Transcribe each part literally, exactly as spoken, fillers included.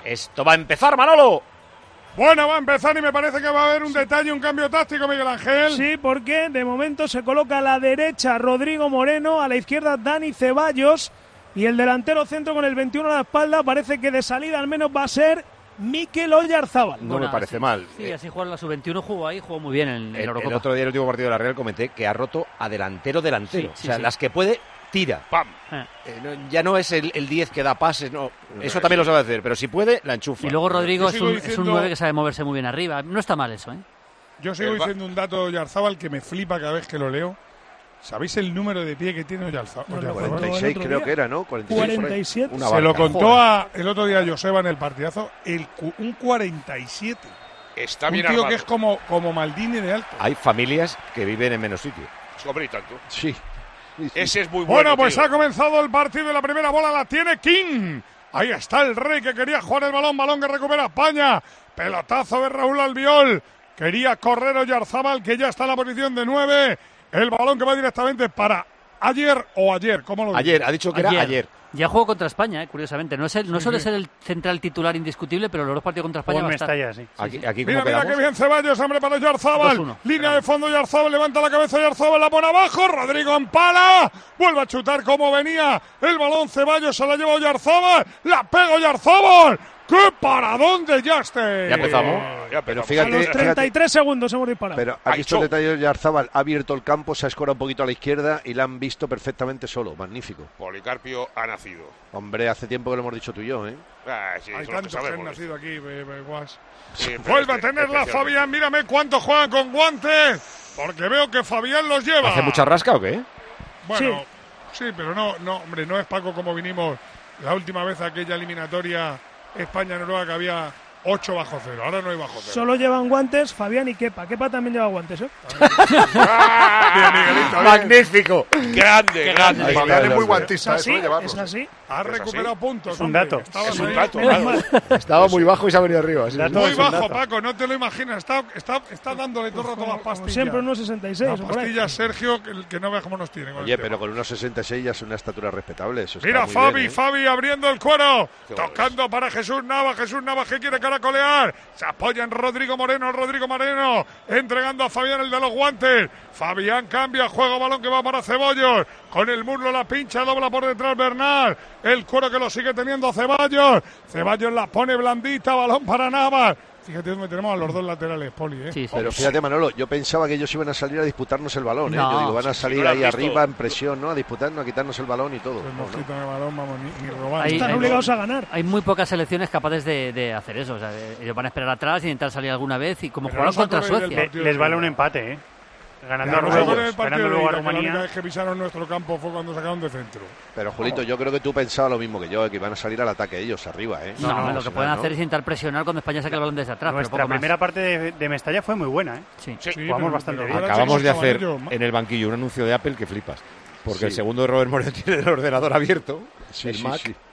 Esto va a empezar, Manolo. Bueno, va a empezar y me parece que va a haber un detalle, un cambio táctico, Miguel Ángel. Sí, porque de momento se coloca a la derecha Rodrigo Moreno, a la izquierda Dani Ceballos y el delantero centro con el veintiuno a la espalda parece que de salida al menos va a ser Mikel Oyarzábal. No bueno, me parece sí, mal. Sí, así jugó en la sub veintiuno, jugó ahí, jugó muy bien en, en el, Eurocopa. el otro día, el último partido de la Real, comenté que ha roto a delantero delantero. Sí, sí, o sea, sí. las que puede, tira. ¡Pam! Eh. Eh, no, ya no es el, el diez que da pases, no. Eso también lo sabe hacer, pero si puede, la enchufa. Y luego Rodrigo Yo es sigo un, diciendo- es un nueve que sabe moverse muy bien arriba. No está mal eso, ¿eh? Yo sigo El va- diciendo un dato de Oyarzábal que me flipa cada vez que lo leo. ¿Sabéis el número de pie que tiene Oyarzábal? No, no, Oyarzábal? no, cuarenta y seis el otro creo día. que era, ¿no? cuarenta y seis por ahí. cuarenta y siete. Una Se barca. lo contó Joder. a, el otro día a Joseba en el partidazo, el, cu- un cuarenta y siete. Está Un bien tío armado. que es como, como Maldini de alto. Hay familias que viven en menos sitio. Hombre, y tanto. Sí. Sí, sí. Ese es muy bueno, Bueno, pues tío. ha comenzado el partido y la primera bola la tiene King. Ahí está el Rey que quería jugar el balón, balón que recupera España. Pelotazo de Raúl Albiol. Quería correr Oyarzábal, que ya está en la posición de nueve. El balón que va directamente para ayer o ayer, ¿cómo lo digo? Ayer, ha dicho que era ayer. Ya jugó contra España, eh, curiosamente. No, es el, no suele ser el central titular indiscutible, pero los dos partidos contra España va a estar. Mestalla, sí. Aquí, aquí Mira, ¿cómo mira quedamos? que bien Ceballos, hombre, para Oyarzábal. dos uno. Línea de fondo Oyarzábal, levanta la cabeza Oyarzábal, la pone abajo. Rodrigo empala. Vuelve a chutar como venía. El balón Ceballos se la lleva Oyarzábal. La pega Oyarzábal. ¡Qué paradón de Yaste! Ya empezamos. Ya, Pero A fíjate, los treinta y fíjate, tres segundos hemos disparado. pero Ay, aquí está el cho. detalle, Oyarzábal ha abierto el campo, se ha escorado un poquito a la izquierda y la han visto perfectamente solo, magnífico. Policarpio ha nacido. Hombre, hace tiempo que lo hemos dicho tú y yo, ¿eh? Ah, sí, Hay eso es lo que tantos que han sabemos. nacido aquí, be- be- guas. Sí, pero Vuelve a este- tenerla especialmente. Fabián, mírame cuánto juegan con guantes. Porque veo que Fabián los lleva. ¿Hace mucha rasca o qué? Bueno, sí. pero no, no, hombre, no es Paco como vinimos la última vez a aquella eliminatoria España-Noruega que había ocho bajo cero. Ahora no hay bajo cero. Solo llevan guantes Fabián y Kepa. Kepa también lleva guantes, ¿eh? Bien, Miguelito, bien. ¡Magnífico! Grande, grande. Ahí Fabián está, es muy los- guantista, Es eso así, de llevarlos. es así. Ha ¿Es recuperado así? puntos. Es un hombre. dato. Estabas Es un ahí. dato, Menos claro. mal. Estaba muy bajo y se ha venido arriba. sí. Dato. Muy es un bajo, dato. Paco, no te lo imaginas. Está, está, está dándole todo el rato las Como pastillas. siempre unos sesenta y seis. Las o por ahí. pastillas, Sergio, que, que no veas cómo nos tiene. con Oye, el pero tema. con unos sesenta y seis ya es una estatura respetable. Eso está Mira, muy Fabi, bien, ¿eh? Fabi abriendo el cuero. Qué Tocando para Jesús Navas. Jesús Navas que quiere caracolear. Se apoya en Rodrigo Moreno. Rodrigo Moreno entregando a Fabián el de los guantes. Fabián cambia, juego, balón que va para Ceballos. Con el muslo la pincha, dobla por detrás Bernal. El cuero que lo sigue teniendo Ceballos. Ceballos la pone blandita, balón para Navas. Fíjate dónde tenemos a los dos laterales, Poli, ¿eh? Sí, sí. Pero fíjate, Manolo, yo pensaba que ellos iban a salir a disputarnos el balón, ¿eh? No, Yo digo, van a sí, salir no lo has ahí visto. arriba en presión, ¿no? A disputarnos, a quitarnos el balón y todo. Pues ¿no? mosquito de balón, vamos, ni, ni robar. Ahí- Están ahí- obligados a ganar. Hay muy pocas selecciones capaces de, de hacer eso. O sea, de- ellos van a esperar atrás, intentar salir alguna vez y como Pero jugaron no se contra acordáis del Suecia. partido. Le- les vale un empate, ¿eh? Ganando a Ya, no se acuerdan Rumanía, del partido ganando de luego a ida, que la única Rumanía. vez que pisaron nuestro campo fue cuando sacaron de centro. Pero, Julito, yo creo que tú pensabas lo mismo que yo, ¿eh? Que iban a salir al ataque ellos arriba, ¿eh? No, No, lo no, que pueden ¿no? hacer es intentar presionar cuando España saque el balón desde atrás. pero Nuestra poco más. primera parte de, de Mestalla fue muy buena, ¿eh? Sí. Sí. Sí, Jugamos pero- bastante pero bien. ahora Acabamos de chicos, hacer chavalillo, en el banquillo un anuncio de Apple que flipas. Porque Sí. el segundo de Robert Moreno tiene el ordenador abierto. Sí, el sí, Mac. sí.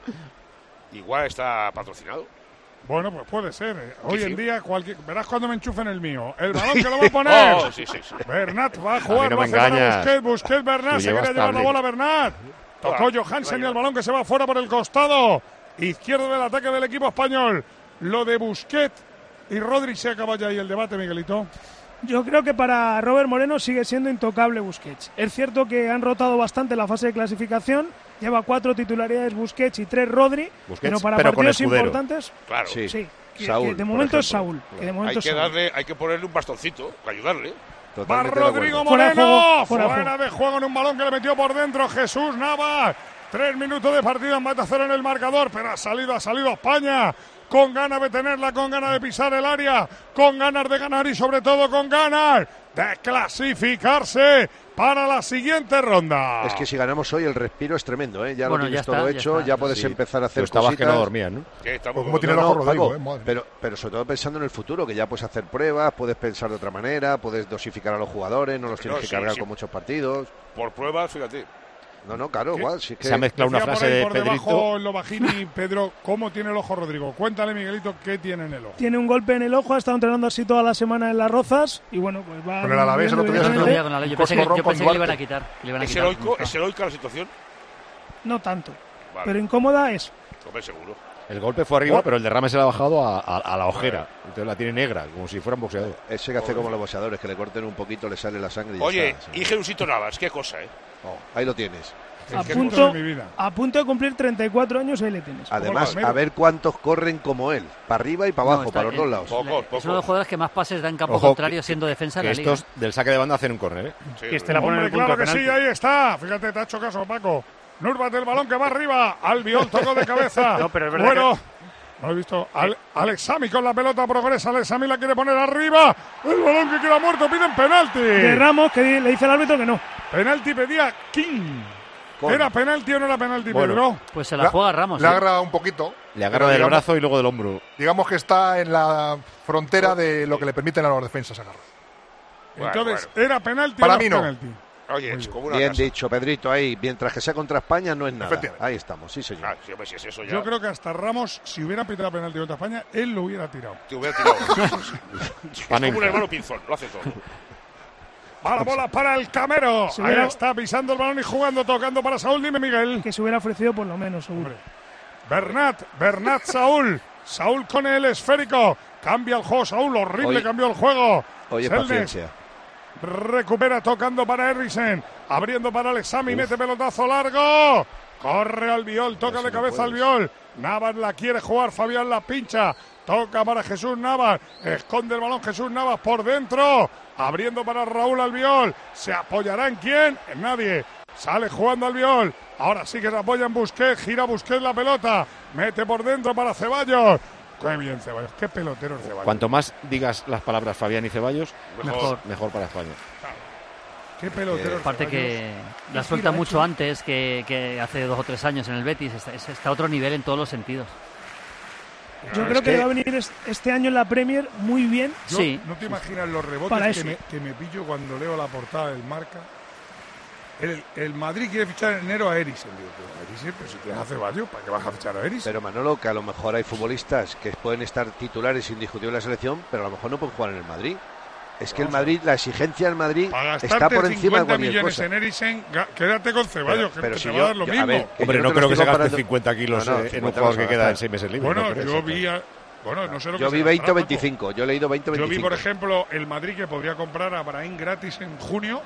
Igual está patrocinado. Bueno, pues puede ser. eh. Hoy Sí, en sí. día, cualquier... verás cuando me enchufen el mío. El balón que lo va a poner. Oh, sí, sí, sí. Bernat va a jugar, no lo me hace para engañas. Busquets, Busquets, Bernat, Tú se llevas quiere llevar la tablet. bola Bernat. Tocó Ah, Johansen y vaya. el balón que se va fuera por el costado izquierdo del ataque del equipo español. Lo de Busquets y Rodri se acaba ya ahí el debate, Miguelito. Yo creo que para Robert Moreno sigue siendo intocable Busquets. Es cierto que han rotado bastante la fase de clasificación. Lleva cuatro titularidades Busquets y tres Rodri. Busquets, pero para pero con partidos escudero. importantes, Claro. Sí. sí. Que, Saúl, que de por momento es ejemplo. Saúl. Que de momento Hay es que Saúl. darle, hay que ponerle un bastoncito para ayudarle. Va Totalmente de acuerdo. Rodrigo Fuera de Moreno. juego, Fuera, fuera de de juego en un balón que le metió por dentro Jesús Navas. Tres minutos de partido, empate a cero en el marcador, pero ha salido, ha salido España. Con ganas de tenerla, con ganas de pisar el área, con ganas de ganar y sobre todo con ganas de clasificarse para la siguiente ronda. Es que si ganamos hoy el respiro es tremendo, ¿eh? Ya Bueno, lo tienes ya todo está, ya hecho, ya, está. puedes Sí. empezar a hacer Tú estabas cositas. que no dormías, ¿no? Que estamos Pues ¿cómo tiene No, el no, ojo Rodrigo, Paco, eh? Madre. pero, pero sobre todo pensando en el futuro, que ya puedes hacer pruebas, puedes pensar de otra manera, puedes dosificar a los jugadores, no los Pero tienes que sí, cargar sí. con muchos partidos. por pruebas, fíjate. No, no, claro, ¿Qué? igual. Si es que Se ha mezclado una Decía por frase ahí de por Pedrito. debajo en lo bajini, Pedro, ¿cómo tiene el ojo Rodrigo? Cuéntale, Miguelito, ¿qué tiene en el ojo? Tiene un golpe en el ojo, ha estado entrenando así toda la semana en Las Rozas y bueno, pues va. Con el Alavés el otro día se evidentemente. Ya con la ley. Yo pensé, que, Coscorrón yo con pensé que le iban Duarte. a quitar. que le iban a ¿Es quitar. heroico, ¿Es heroica la situación? No tanto, Vale, pero incómoda es. hombre, seguro. El golpe fue arriba, Oh. pero el derrame se le ha bajado a, a- a la ojera. Entonces la tiene negra, como si fuera un boxeador. Ese que hace como los boxeadores, que le corten un poquito, le sale la sangre y ya Oye, está, sí. y Jesucito Navas, qué cosa, ¿eh? Oh, ahí lo tienes. A Qué punto, cosa de mi vida. a punto de cumplir treinta y cuatro años, ahí le tienes. Además, Palmero. a ver cuántos corren como él, para arriba y para No, abajo, está- para los dos eh, lados. Pocos, Es pocos. uno de los jugadores que más pases da en campo Ojo, contrario que- siendo defensa Que de la liga. estos del saque de banda hacen un córner, ¿eh? Sí, Que este la pone en Hombre, el punto claro de que sí, penalti. ahí está. Fíjate, te ha hecho caso, Paco. Nurbat el balón que va arriba. Albiol tocó de cabeza. No, pero es verdad Bueno, no he visto. Al, Alexami con la pelota progresa. Alexami la quiere poner arriba. El balón que queda muerto. Piden penalti. De Ramos, que di- le dice al árbitro que no. Penalti pedía King. Con- ¿Era penalti o no era penalti, Bueno. Pedro? Pues se la La- juega Ramos. Le ¿eh? agarra un poquito. Le agarra pero del digamos- brazo y luego del hombro. Digamos que está en la frontera de lo que le permiten a los defensas agarrar. Bueno, Entonces, bueno. ¿era penalti Para o no mí no. penalti? Oye, es como una Bien casa. dicho, Pedrito, ahí. Mientras que sea contra España, no es nada. Efectivamente. Ahí estamos, sí, señor. Ah, sí, hombre, si es eso ya. Yo creo que hasta Ramos, si hubiera pitado penalti contra España, él lo hubiera tirado. Te hubiera tirado. Es como Panenka. un hermano Pinzón, lo hace todo. Va la bola para el Camero. Se Ahí hubiera- está pisando el balón y jugando, tocando para Saúl. Dime, Miguel. Que se hubiera ofrecido por lo menos, seguro. Bernat, Bernat, Saúl. Saúl con el esférico. Cambia el juego, Saúl. Horrible Hoy- cambió el juego. Oye, Selnes paciencia. recupera tocando para Eriksen. Abriendo para Alexami. Mete pelotazo largo. Corre Albiol. Toca Eso de no cabeza puedes. Albiol. Navas la quiere jugar. Fabián la pincha. Toca para Jesús Navas. Esconde el balón Jesús Navas por dentro. Abriendo para Raúl Albiol. ¿Se apoyará en quién? En nadie. Sale jugando Albiol. Ahora sí que se apoya en Busquets. Gira Busquets la pelota. Mete por dentro para Ceballos. Qué bien Ceballos. Qué pelotero es Ceballos. Cuanto más digas las palabras Fabián y Ceballos, Mejor. mejor para España. Qué pelotero es Aparte Ceballos. que la Y suelta gira, mucho hecho. antes que, que hace dos o tres años en el Betis. Está, es- está a otro nivel en todos los sentidos. Yo es creo que, que- va a venir es- este año en la Premier muy bien. Yo- Sí. No te imaginas los Para rebotes eso. que me, que me pillo cuando leo la portada del Marca. El, el Madrid quiere fichar en enero a Eriksen. Digo, pero Eriksen, pero si tienes a Ceballos, ¿para qué vas a fichar a Eriksen? Pero Manolo, que a lo mejor hay futbolistas que pueden estar titulares indiscutibles en la selección, pero a lo mejor no pueden jugar en el Madrid. Es que el Madrid, la exigencia del Madrid Para está gastarte por encima de cincuenta cualquier millones cosa. en Eriksen, ga- quédate con Ceballos, que, pero que si te yo- va a dar lo yo- a mismo. ver, que Hombre, yo no te creo lo que estoy se gaste comparando- cincuenta kilos No, no, eh, en un cincuenta jugador no que se queda gasta. en seis meses libre. bueno, no creo, yo eso, vi, a- bueno, no sé lo que Yo se vi gastará, veinte o Paco. veinticinco, yo he leído veinte o Yo vi, veinticinco. por ejemplo, el Madrid que podría comprar a Brahim gratis en junio.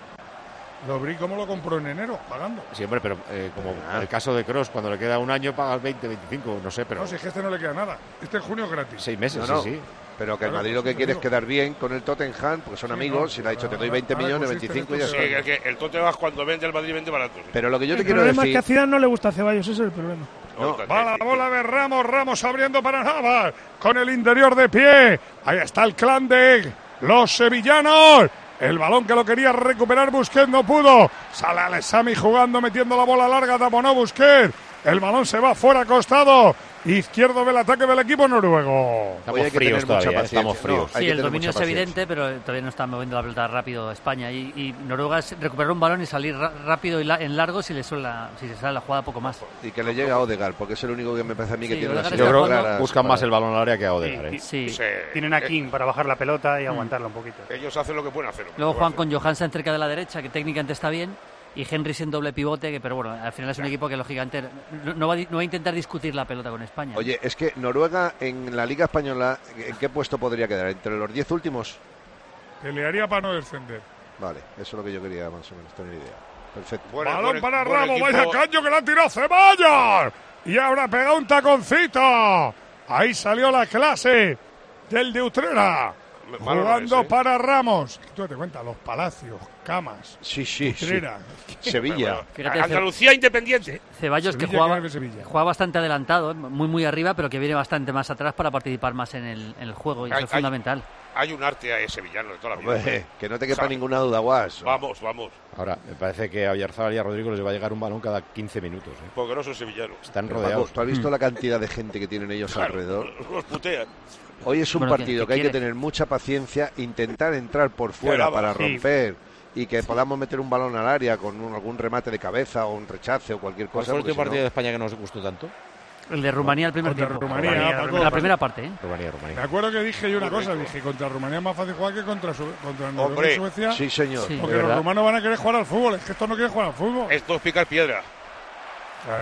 Lo vi cómo lo compró en enero, pagando. Sí, hombre, pero eh, como Ah. el caso de Kroos, cuando le queda un año paga el veinte, veinticinco, no sé, pero No, si es que este no le queda nada. Este en junio es gratis. seis meses, No, no. sí, sí. Pero que el Claro, Madrid pues lo que sí te quiere es digo. quedar bien con el Tottenham, porque son Sí, amigos, no, y le ha dicho, te doy ahora- veinte ahora millones, consiste en veinticinco y ya esto, Sí, está. que, que el Tottenham cuando vende al Madrid vende barato. sí. Pero lo que yo te El quiero problema es que a decir, Zidane no le gusta a Ceballos, ese es el problema. No, Va la bola de Ramos, Ramos abriendo para Navas, con el interior de pie. Ahí está el clan de los sevillanos. El balón que lo quería recuperar Busquets no pudo. Sale Alexami jugando, metiendo la bola larga, taponó Busquets. El balón se va fuera, costado. Izquierdo del ataque del equipo noruego. Estamos Hoy hay que fríos tener mucha todavía, ¿eh? paciencia. estamos fríos. No, hay Sí, que el tener dominio es mucha paciencia. evidente, pero todavía no está moviendo la pelota rápido España. Y, y Noruega es recuperar un balón y salir ra- rápido y la- en largo si le suele la- si se sale la jugada poco más. Y que le llegue a Odegaard, porque es el único que me parece a mí que Sí, tiene las Odegaard Yo está creo jugando- que claras buscan para- más el balón al área que a Odegaard. Sí, ¿eh? Sí. Sí, Tienen a eh, King para bajar la pelota y aguantarla un poquito. Ellos hacen lo que pueden hacer. Luego juegan con Johansen cerca de la derecha, que técnicamente está bien, y Henry sin doble pivote, que pero bueno, al final es un equipo que lógicamente no, no va, a di- no va a intentar discutir la pelota con España. Oye, es que Noruega en la Liga Española, ¿en qué puesto podría quedar? ¿Entre los diez últimos? Pelearía para no descender. Vale, eso es lo que yo quería más o menos tener idea. Perfecto. Bueno, Balón buen- para buen Ramos, equipo. vaya caño que la tiró Ceballos. Y ahora pega un taconcito. Ahí salió la clase del de Utrera. Malo no Jugando es, ¿eh? para Ramos. Tú te cuenta, los Palacios, Camas, Sí, sí, sí. Utrera. Sevilla. Fíjate, Ce- Andalucía Independiente. Ceballos que Sevilla, jugaba, que gane Sevilla. juega bastante adelantado, ¿eh? muy muy arriba, pero que viene bastante más atrás para participar más en el, en el juego, y eso Hay- es hay- fundamental. Hay un arte a ese villano de toda la vida. Hombre, que no te quepa Sabe. ninguna duda, Guas. Vamos, vamos. Ahora, me parece que a Oyarzabal y a Rodrigo les va a llegar un balón cada quince minutos. ¿eh? Porque no son sevillanos. Están Pero, Paco, rodeados. ¿tú has visto la cantidad de gente que tienen ellos Claro, alrededor? los putean. Hoy es un Bueno, ¿qué- partido qué que hay que quiere? tener mucha paciencia, intentar entrar por fuera Claro, para sí. romper y que podamos meter un balón al área con un- algún remate de cabeza o un rechace o cualquier ¿Cuál cosa. fue el porque último si partido no- de España que nos gustó tanto? El de Rumanía al primer Contra tiempo. Rumanía, Rumanía, Paco. La primera parte, ¿eh? Rumanía, Me Rumanía. acuerdo que dije yo una cosa, dije, contra Rumanía es más fácil jugar que contra, su, contra Noruega Hombre, y Suecia. Sí, señor. Sí. Porque ¿De los verdad? rumanos van a querer jugar al fútbol, es que estos no quieren jugar al fútbol. Esto es picar piedra. Claro.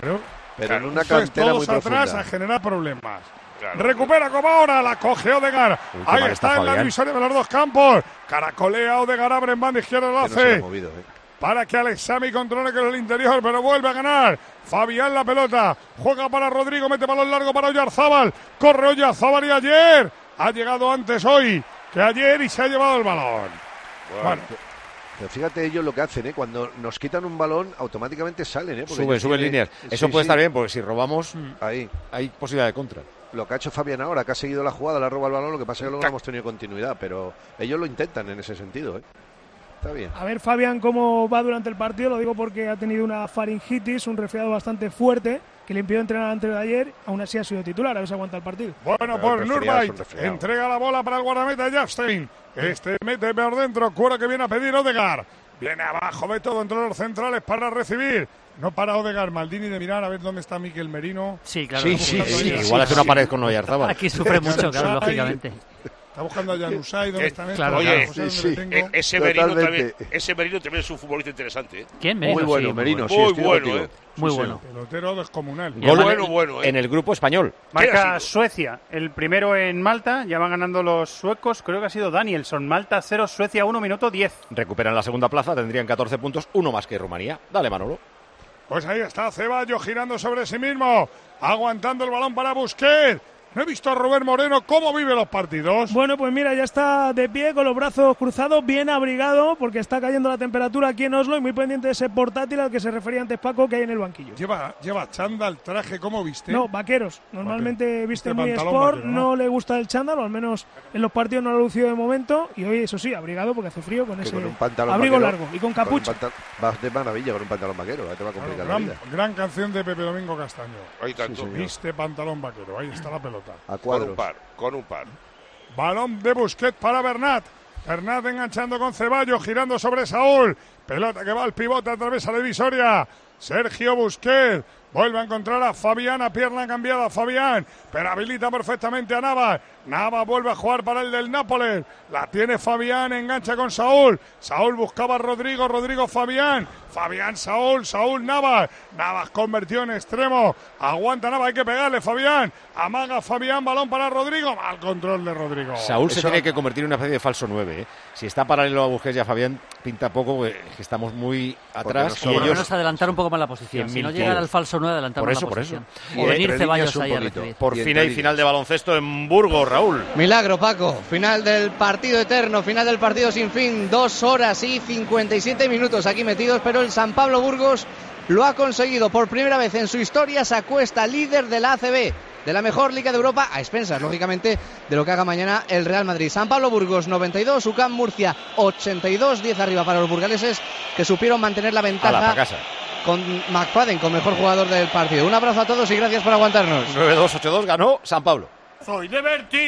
Pero Claro, en una entonces cantera muy todos atrás profunda. a generar problemas. Claro. Recupera como ahora, la coge Odegaard. Uy, qué Ahí mal está, está en la Fabián. divisoria de los dos campos. Caracolea Odegaard, abre en banda izquierda, lo Que no se le hace. ha movido, ¿eh? Para que Alexami controle que es el interior, pero vuelve a ganar. Fabián la pelota. Juega para Rodrigo, mete balón largo para Oyarzábal. Corre Oyarzábal y ayer. Ha llegado antes hoy que ayer y se ha llevado el balón. Bueno, Pero fíjate ellos lo que hacen, ¿eh? Cuando nos quitan un balón, automáticamente salen, ¿eh? Porque Suben, ellos suben tienen- líneas. Eso Sí, puede sí. estar bien, porque si robamos, Ahí. hay posibilidad de contra. Lo que ha hecho Fabián ahora, que ha seguido la jugada, le ha robado el balón, lo que pasa es que luego no hemos tenido continuidad, pero ellos lo intentan en ese sentido, ¿eh? Está bien. A ver, Fabián, cómo va durante el partido. Lo digo porque ha tenido una faringitis, un resfriado bastante fuerte que le impidió entrenar antes de ayer. Aún así ha sido titular. A ver si aguanta el partido. bueno Pero por el resfriado es un Nurbait. resfriado. Entrega la bola para el guardameta Justin. Este mete por dentro. Cuero que viene a pedir Odegaard. Viene abajo, ve todo entre los centrales para recibir. No para Odegaard. Maldini de mirar a ver dónde está Miquel Merino. Sí, claro. Sí, está sí, buscando sí, ahí. sí, Igual hace sí. una pared con Oyarzábal. Aquí sufre mucho, claro, Ahí. lógicamente. Está buscando a Januzaj. ¿Dónde Eh, está Neto? claro, José, claro. ¿dónde Sí, le sí. tengo? Eh, ese, Merino Totalmente. también, ese Merino también es un futbolista interesante. ¿eh? ¿Quién? Muy Merino, bueno, sí, muy Merino, sí, Muy estoy bueno, contigo. ¿eh? Muy Sí, bueno. Pelotero descomunal. Y Gol además- Bueno, bueno, ¿eh? en el grupo español. ¿Quién ha Marca sido? Suecia, el primero en Malta, ya van ganando los suecos, creo que ha sido Danielson. Malta cero, Suecia uno, minuto diez. Recuperan la segunda plaza, tendrían catorce puntos, uno más que Rumanía. Dale, Manolo. Pues ahí está Ceballos girando sobre sí mismo, aguantando el balón para Busquets. No he visto a Rubén Moreno cómo vive los partidos. Bueno, pues mira, ya está de pie con los brazos cruzados, bien abrigado, porque está cayendo la temperatura aquí en Oslo y muy pendiente de ese portátil al que se refería antes Paco, que hay en el banquillo. Lleva, lleva chándal, traje, ¿cómo viste? No, vaqueros. Normalmente Vaquero. viste Este muy pantalón sport, vaquero, ¿no? ¿no? le gusta el chándal, o al menos en los partidos no lo ha lucido de momento. Y hoy, eso sí, abrigado porque hace frío con Que ese con un pantalón abrigo vaquero, largo y con un capucha. pantal- Vas de maravilla con un pantalón vaquero, ya te va a complicar la gran, vida. gran canción de Pepe Domingo Castaño. Ahí tanto. Sí, señor. Viste pantalón vaquero, ahí está la pelota. A Con un cuadros. par, con un par. Balón de Busquets para Bernat. Bernat enganchando con Ceballos, girando sobre Saúl. Pelota que va al pivote, atraviesa la divisoria. Sergio Busquets vuelve a encontrar a Fabián, a pierna cambiada Fabián, pero habilita perfectamente a Navas. Navas vuelve a jugar para el del Nápoles. La tiene Fabián, engancha con Saúl. Saúl buscaba a Rodrigo, Rodrigo Fabián. Fabián, Saúl, Saúl, Navas. Navas convertido en extremo. Aguanta Navas, hay que pegarle Fabián. Amaga Fabián, balón para Rodrigo. Mal control de Rodrigo. Saúl se Eso- tiene que convertir en una especie de falso nueve. ¿eh? Si está paralelo a Busquets y a Fabián, pinta poco, eh, que estamos muy atrás. nos Y Por lo sobra. ellos, menos adelantar un poco más la posición. cien Si mil no llegar kilos. al falso nueve, adelantar Por más eso, la por posición. Y O entre venir líneas Ceballos un ahí a poquito. recibir. por Y fin entre hay líneas. final de baloncesto en Burgos, Raúl. Milagro, Paco. Final del partido eterno, final del partido sin fin. Dos horas y cincuenta y siete minutos aquí metidos, pero el San Pablo Burgos lo ha conseguido por primera vez en su historia. Se acuesta líder de la A C B, de la mejor liga de Europa, a expensas, lógicamente, de lo que haga mañana el Real Madrid. San Pablo Burgos noventa y dos, U C A M Murcia ochenta y dos, diez arriba para los burgaleses, que supieron mantener la A la ventaja pa' casa. con McFadden, con mejor jugador del partido. Un abrazo a todos y gracias por aguantarnos. nueve dos ocho dos ganó San Pablo. Soy de Berti.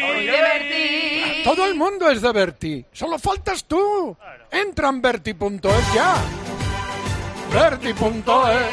Todo el mundo es de Berti. Solo faltas tú. Entra en Berti punto es ya. Berti punto es.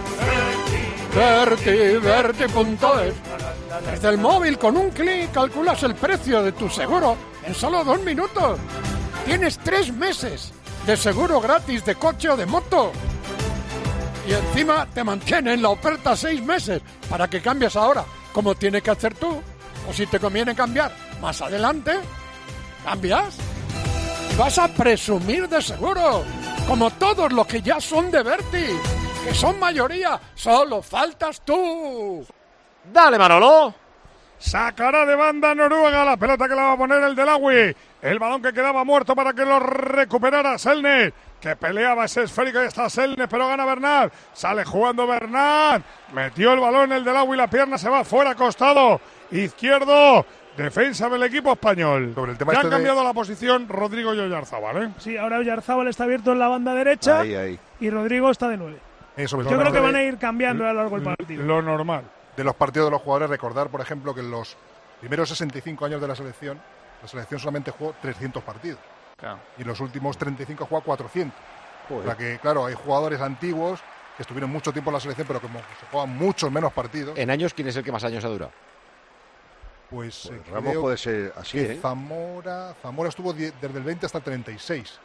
Berti, Berti punto es. Desde el móvil, con un clic, calculas el precio de tu seguro en solo dos minutos. Tienes tres meses de seguro gratis de coche o de moto. Y encima te mantienen la oferta seis meses para que cambies ahora, como tienes que hacer tú. O si te conviene cambiar más adelante, cambias y vas a presumir de seguro, como todos los que ya son de Berti, que son mayoría, solo faltas tú. Dale, Manolo. Sacará de banda Noruega la pelota que la va a poner el Delawi. El balón que quedaba muerto para que lo recuperara Selnes, que peleaba ese esférico y está Selnes, pero gana Bernat. Sale jugando Bernat. Metió el balón el Delawi, la pierna se va fuera, costado izquierdo. Defensa del equipo español. Sobre el tema Ya este han de- cambiado la posición Rodrigo y Oyarzábal, ¿eh? Sí, ahora Oyarzábal está abierto en la banda derecha Ahí, ahí. y Rodrigo está de nueve. Eso Yo mismo. creo que De- van a ir cambiando a lo largo del partido. Lo normal. de los partidos de los jugadores, recordar, por ejemplo, que en los primeros sesenta y cinco años de la selección, la selección solamente jugó trescientos partidos. Claro. Y en los últimos treinta y cinco jugó cuatrocientos. Joder. O sea que, claro, hay jugadores antiguos que estuvieron mucho tiempo en la selección, pero como se juegan muchos menos partidos, En años, ¿quién es el que más años ha durado? pues, eh, Ramos creo puede ser así, que ¿eh? Zamora, Zamora estuvo die- desde el veinte hasta el treinta y seis.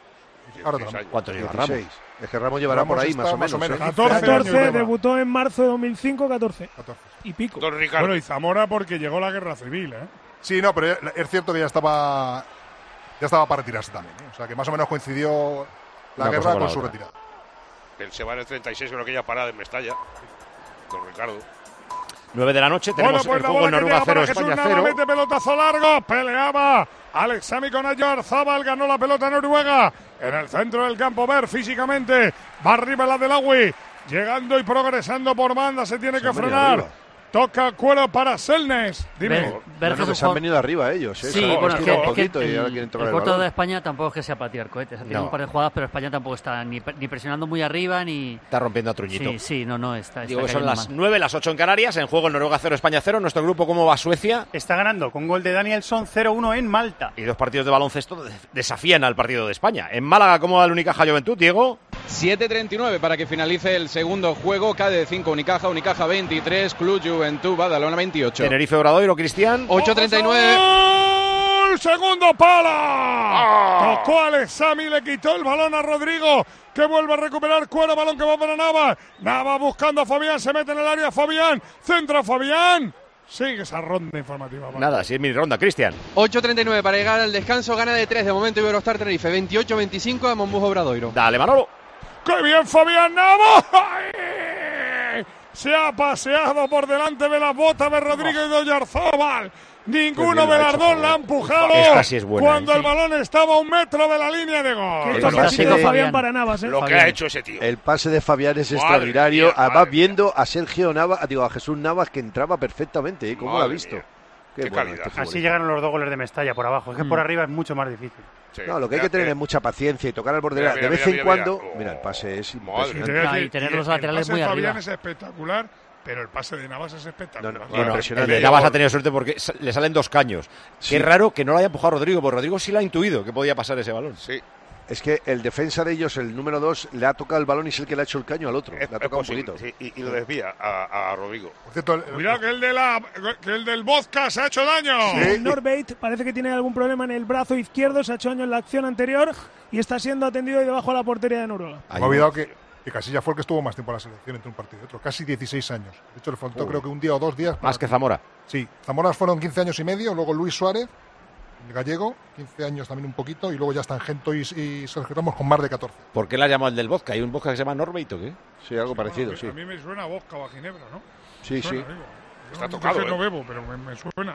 Ahora te la- ¿Cuánto lleva Ramos? dieciséis. Es que Ramos llevará Ramos por ahí está más o más o menos. menos. ¿eh? catorce, catorce, años debutó en marzo de dos mil cinco, catorce. catorce. Y pico. Don Ricardo. Bueno, y Zamora porque llegó la guerra civil, ¿eh? Sí, no, pero es cierto que ya estaba ya estaba para retirarse también. ¿eh? O sea, que más o menos coincidió la Una cosa guerra con con la su otra. retirada. Él se va en el treinta y seis con aquella parada en Mestalla. Don Ricardo. nueve de la noche, Bueno, tenemos pues el la juego bola en que Noruega llega cero, para Jesús España Nava, cero. mete pelotazo largo, peleaba Alexami con Oyarzábal, ganó la pelota Noruega en el centro del campo, ver físicamente, va arriba la del Agui, llegando y progresando por banda, se tiene Se que han venido frenar. arriba. Toca cuero para Selnes. Dime. Ver- No, Verge no, es que un se han jugador- venido arriba ellos. ¿eh? Sí, Se han bueno, es estirado que, un es que poquito y ahora el, quieren el tocar el cuarto de balón. España tampoco es que sea patear cohetes. Ha tenido No. un par de jugadas, pero España tampoco está ni, ni presionando muy arriba ni. Está rompiendo a Truñito. Sí, sí, no, no, está. Digo está que son cayendo las mal. nueve, las ocho en Canarias, en juego en Noruega cero, España cero. Nuestro grupo, ¿cómo va Suecia? Está ganando con gol de Danielson cero uno en Malta. Y dos partidos de baloncesto desafían al partido de España. En Málaga, ¿cómo va el Unicaja Juventud, Diego? siete treinta y nueve para que finalice el segundo juego. K D cinco Unicaja, Unicaja veintitrés, Club Juventud Badalona veintiocho. Tenerife Obradoiro, Cristian. ocho treinta y nueve. ¡Gol! ¡Segundo pala! Tocó Alexami, le quitó el balón a Rodrigo, que vuelve a recuperar cuero, balón que va para Nava. Nava buscando a Fabián, se mete en el área Fabián, centro Fabián. Sigue esa ronda informativa. Marco. Nada, sí es mi ronda, Cristian. ocho treinta y nueve para llegar al descanso, gana de tres de momento Iberostar Tenerife, veintiocho veinticinco a Monbus Obradoiro. Dale, Manolo. ¡Qué bien Fabián Nava! ¡Ay! Se ha paseado por delante de las botas de Rodrigo y de Oyarzábal. Ninguno Qué bien de lo ha las hecho, dos joder. la ha empujado Esta sí es buena, cuando ¿eh? el balón estaba a un metro de la línea de gol. Que El esto ha pase sido de- Fabián para Navas, ¿eh? Lo que Fabián. ha hecho ese tío. El pase de Fabián es Madre extraordinario. mía, Además, madre viendo a Sergio Navas, digo, a Jesús Navas, que entraba perfectamente. ¿eh? ¿Cómo lo ha Madre visto? mía. Qué, Qué bueno calidad. este Así futbolista. llegaron los dos goles de Mestalla por abajo. Es que por arriba es mucho más difícil. Sí. No, lo que hay que tener es mucha paciencia y tocar al borde. Mira, de mira, vez mira, en mira, cuando. mira. Mira, el pase es Madre impresionante. Te voy a No, decir, y tener y los el laterales pase muy de Fabián arriba. es espectacular, pero el pase de Navas es espectacular. No, no, Bueno, el impresionante. de Navas ha tenido suerte porque sa- le salen dos caños. Sí. Qué raro que no lo haya empujado Rodrigo, porque Rodrigo sí lo ha intuido que podía pasar ese balón. Sí, Es que el defensa de ellos, el número dos, le ha tocado el balón y es el que le ha hecho el caño al otro. es, le ha es tocado un posible, poquito. sí, y, y lo desvía a, a Rodrigo. Por cierto, el- Cuidado que el, de la, que el del vodka se ha hecho daño. El Norbeit parece que tiene algún problema en el brazo izquierdo, se ha hecho daño en la acción anterior y está siendo atendido ahí debajo de la portería de Noruega. me he olvidado que, que Casilla fue el que estuvo más tiempo en la selección entre un partido y otro, casi dieciséis años. De hecho, le faltó Uh. creo que un día o dos días. para- Más que Zamora. Sí, Zamora fueron quince años y medio, luego Luis Suárez, el gallego, quince años también un poquito, y luego ya están Gento y, y Sergio Ramos con más de catorce. ¿Por qué le ha llamado el del vodka? ¿Hay un vodka que se llama Norbeit o qué? Sí, algo parecido, Bueno, sí. A mí me suena a vodka o a ginebra, ¿no? Sí, sí. Suena, digo. Yo Está muchas tocado, veces ¿eh? no bebo, pero me, me suena.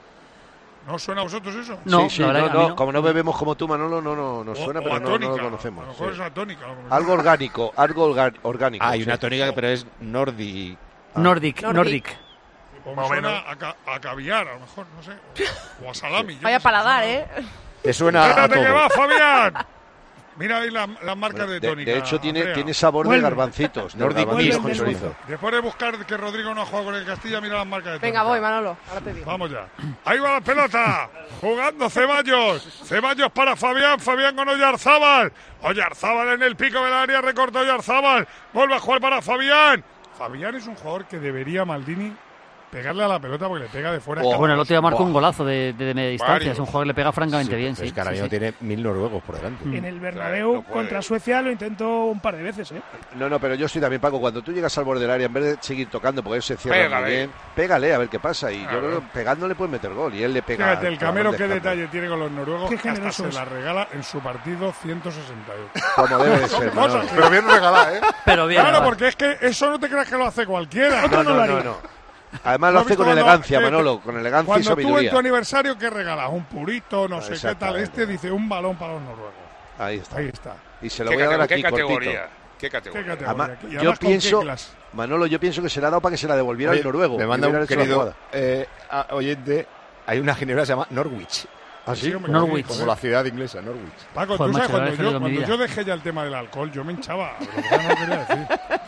¿No os suena a vosotros eso? No, sí, sí, la verdad no, que a mí no, no. como no bebemos como tú, Manolo, no, no nos O- suena, o pero a no, no lo tónica. conocemos. A lo mejor sí. es una tónica. lo que me Algo suena. orgánico, algo orga- orgánico. Ah, hay sí. una tónica, pero es Nordi. Nordic, Nordic. Nordic. Pues Más o me suena menos. a, ca- a caviar, a lo mejor, no sé. O a salami. yo Vaya qué sé, paladar, me ¿eh? suena. Te suena a Espérate que todo. va, Fabián. Mira ahí la- las marcas Bueno, de de, tónica. de hecho, tiene, Andrea. tiene sabor Vuelve. de garbancitos. De Nordic garbancitos Mist con del chorizo. Después de buscar que Rodrigo no ha jugado con el Castilla, mira las marcas de Venga, tónica. voy, Manolo. Ahora te digo. Vamos ya. Ahí va la pelota. Jugando Ceballos. Ceballos para Fabián. Fabián con Oyarzábal. Oyarzábal en el pico del área. Recorta Oyarzábal. Vuelve a jugar para Fabián. Fabián es un jugador que debería, Maldini, pegarle a la pelota porque le pega de fuera. Oh, Bueno, el otro día marcó Buah. un golazo de, de, de media distancia. Varios. Es un jugador que le pega francamente bien, Pero sí. es que ahora sí, mismo sí. tiene mil noruegos por delante. En el Bernabéu Claro, no puede. contra Suecia lo intentó un par de veces, ¿eh? No, no, pero yo estoy también, Paco, cuando tú llegas al borde del área, en vez de seguir tocando, porque ellos se cierran muy Pégale. bien, pégale a ver qué pasa. Y Claro. yo creo que pegando le puede meter gol. Y él le pega. Fíjate, el a- a Camero, grandes qué campos. detalle tiene con los noruegos. Qué que hasta generoso se es. la regala en su partido ciento sesenta y ocho. Como debe de Son ser, cosas Manolo. Pero bien regalada, ¿eh? Pero bien. Claro, vale. porque es que eso no te creas que lo hace cualquiera. No, no, no, no. Además lo ¿No has hace visto con cuando- elegancia, que- Manolo, con elegancia y Cuando tú en sabiduría. tu aniversario, ¿qué regalas? Un purito, no sé qué tal. Exactamente. Este dice un balón para los noruegos. Ahí está. Ahí está. Y se lo ¿Qué, voy a dar cate- aquí qué cortito. categoría? ¿Qué ¿Qué categoría? categoría? Además, Y yo además, ¿con pienso, qué clase? Manolo, yo pienso que se le ha dado para que se la devolviera Oye, al noruego. Me y manda hubiera un hecho la querido jugada. eh, a- oyente. Hay una ginebra que se llama Norwich. ¿Ah, sí? hombre, Norwich. Como la ciudad inglesa, Norwich. Paco, Joder, tú sabes macho, lo he cuando, elegido yo, en mi cuando vida. yo dejé ya el tema del alcohol, yo me hinchaba. Lo que no quería decir.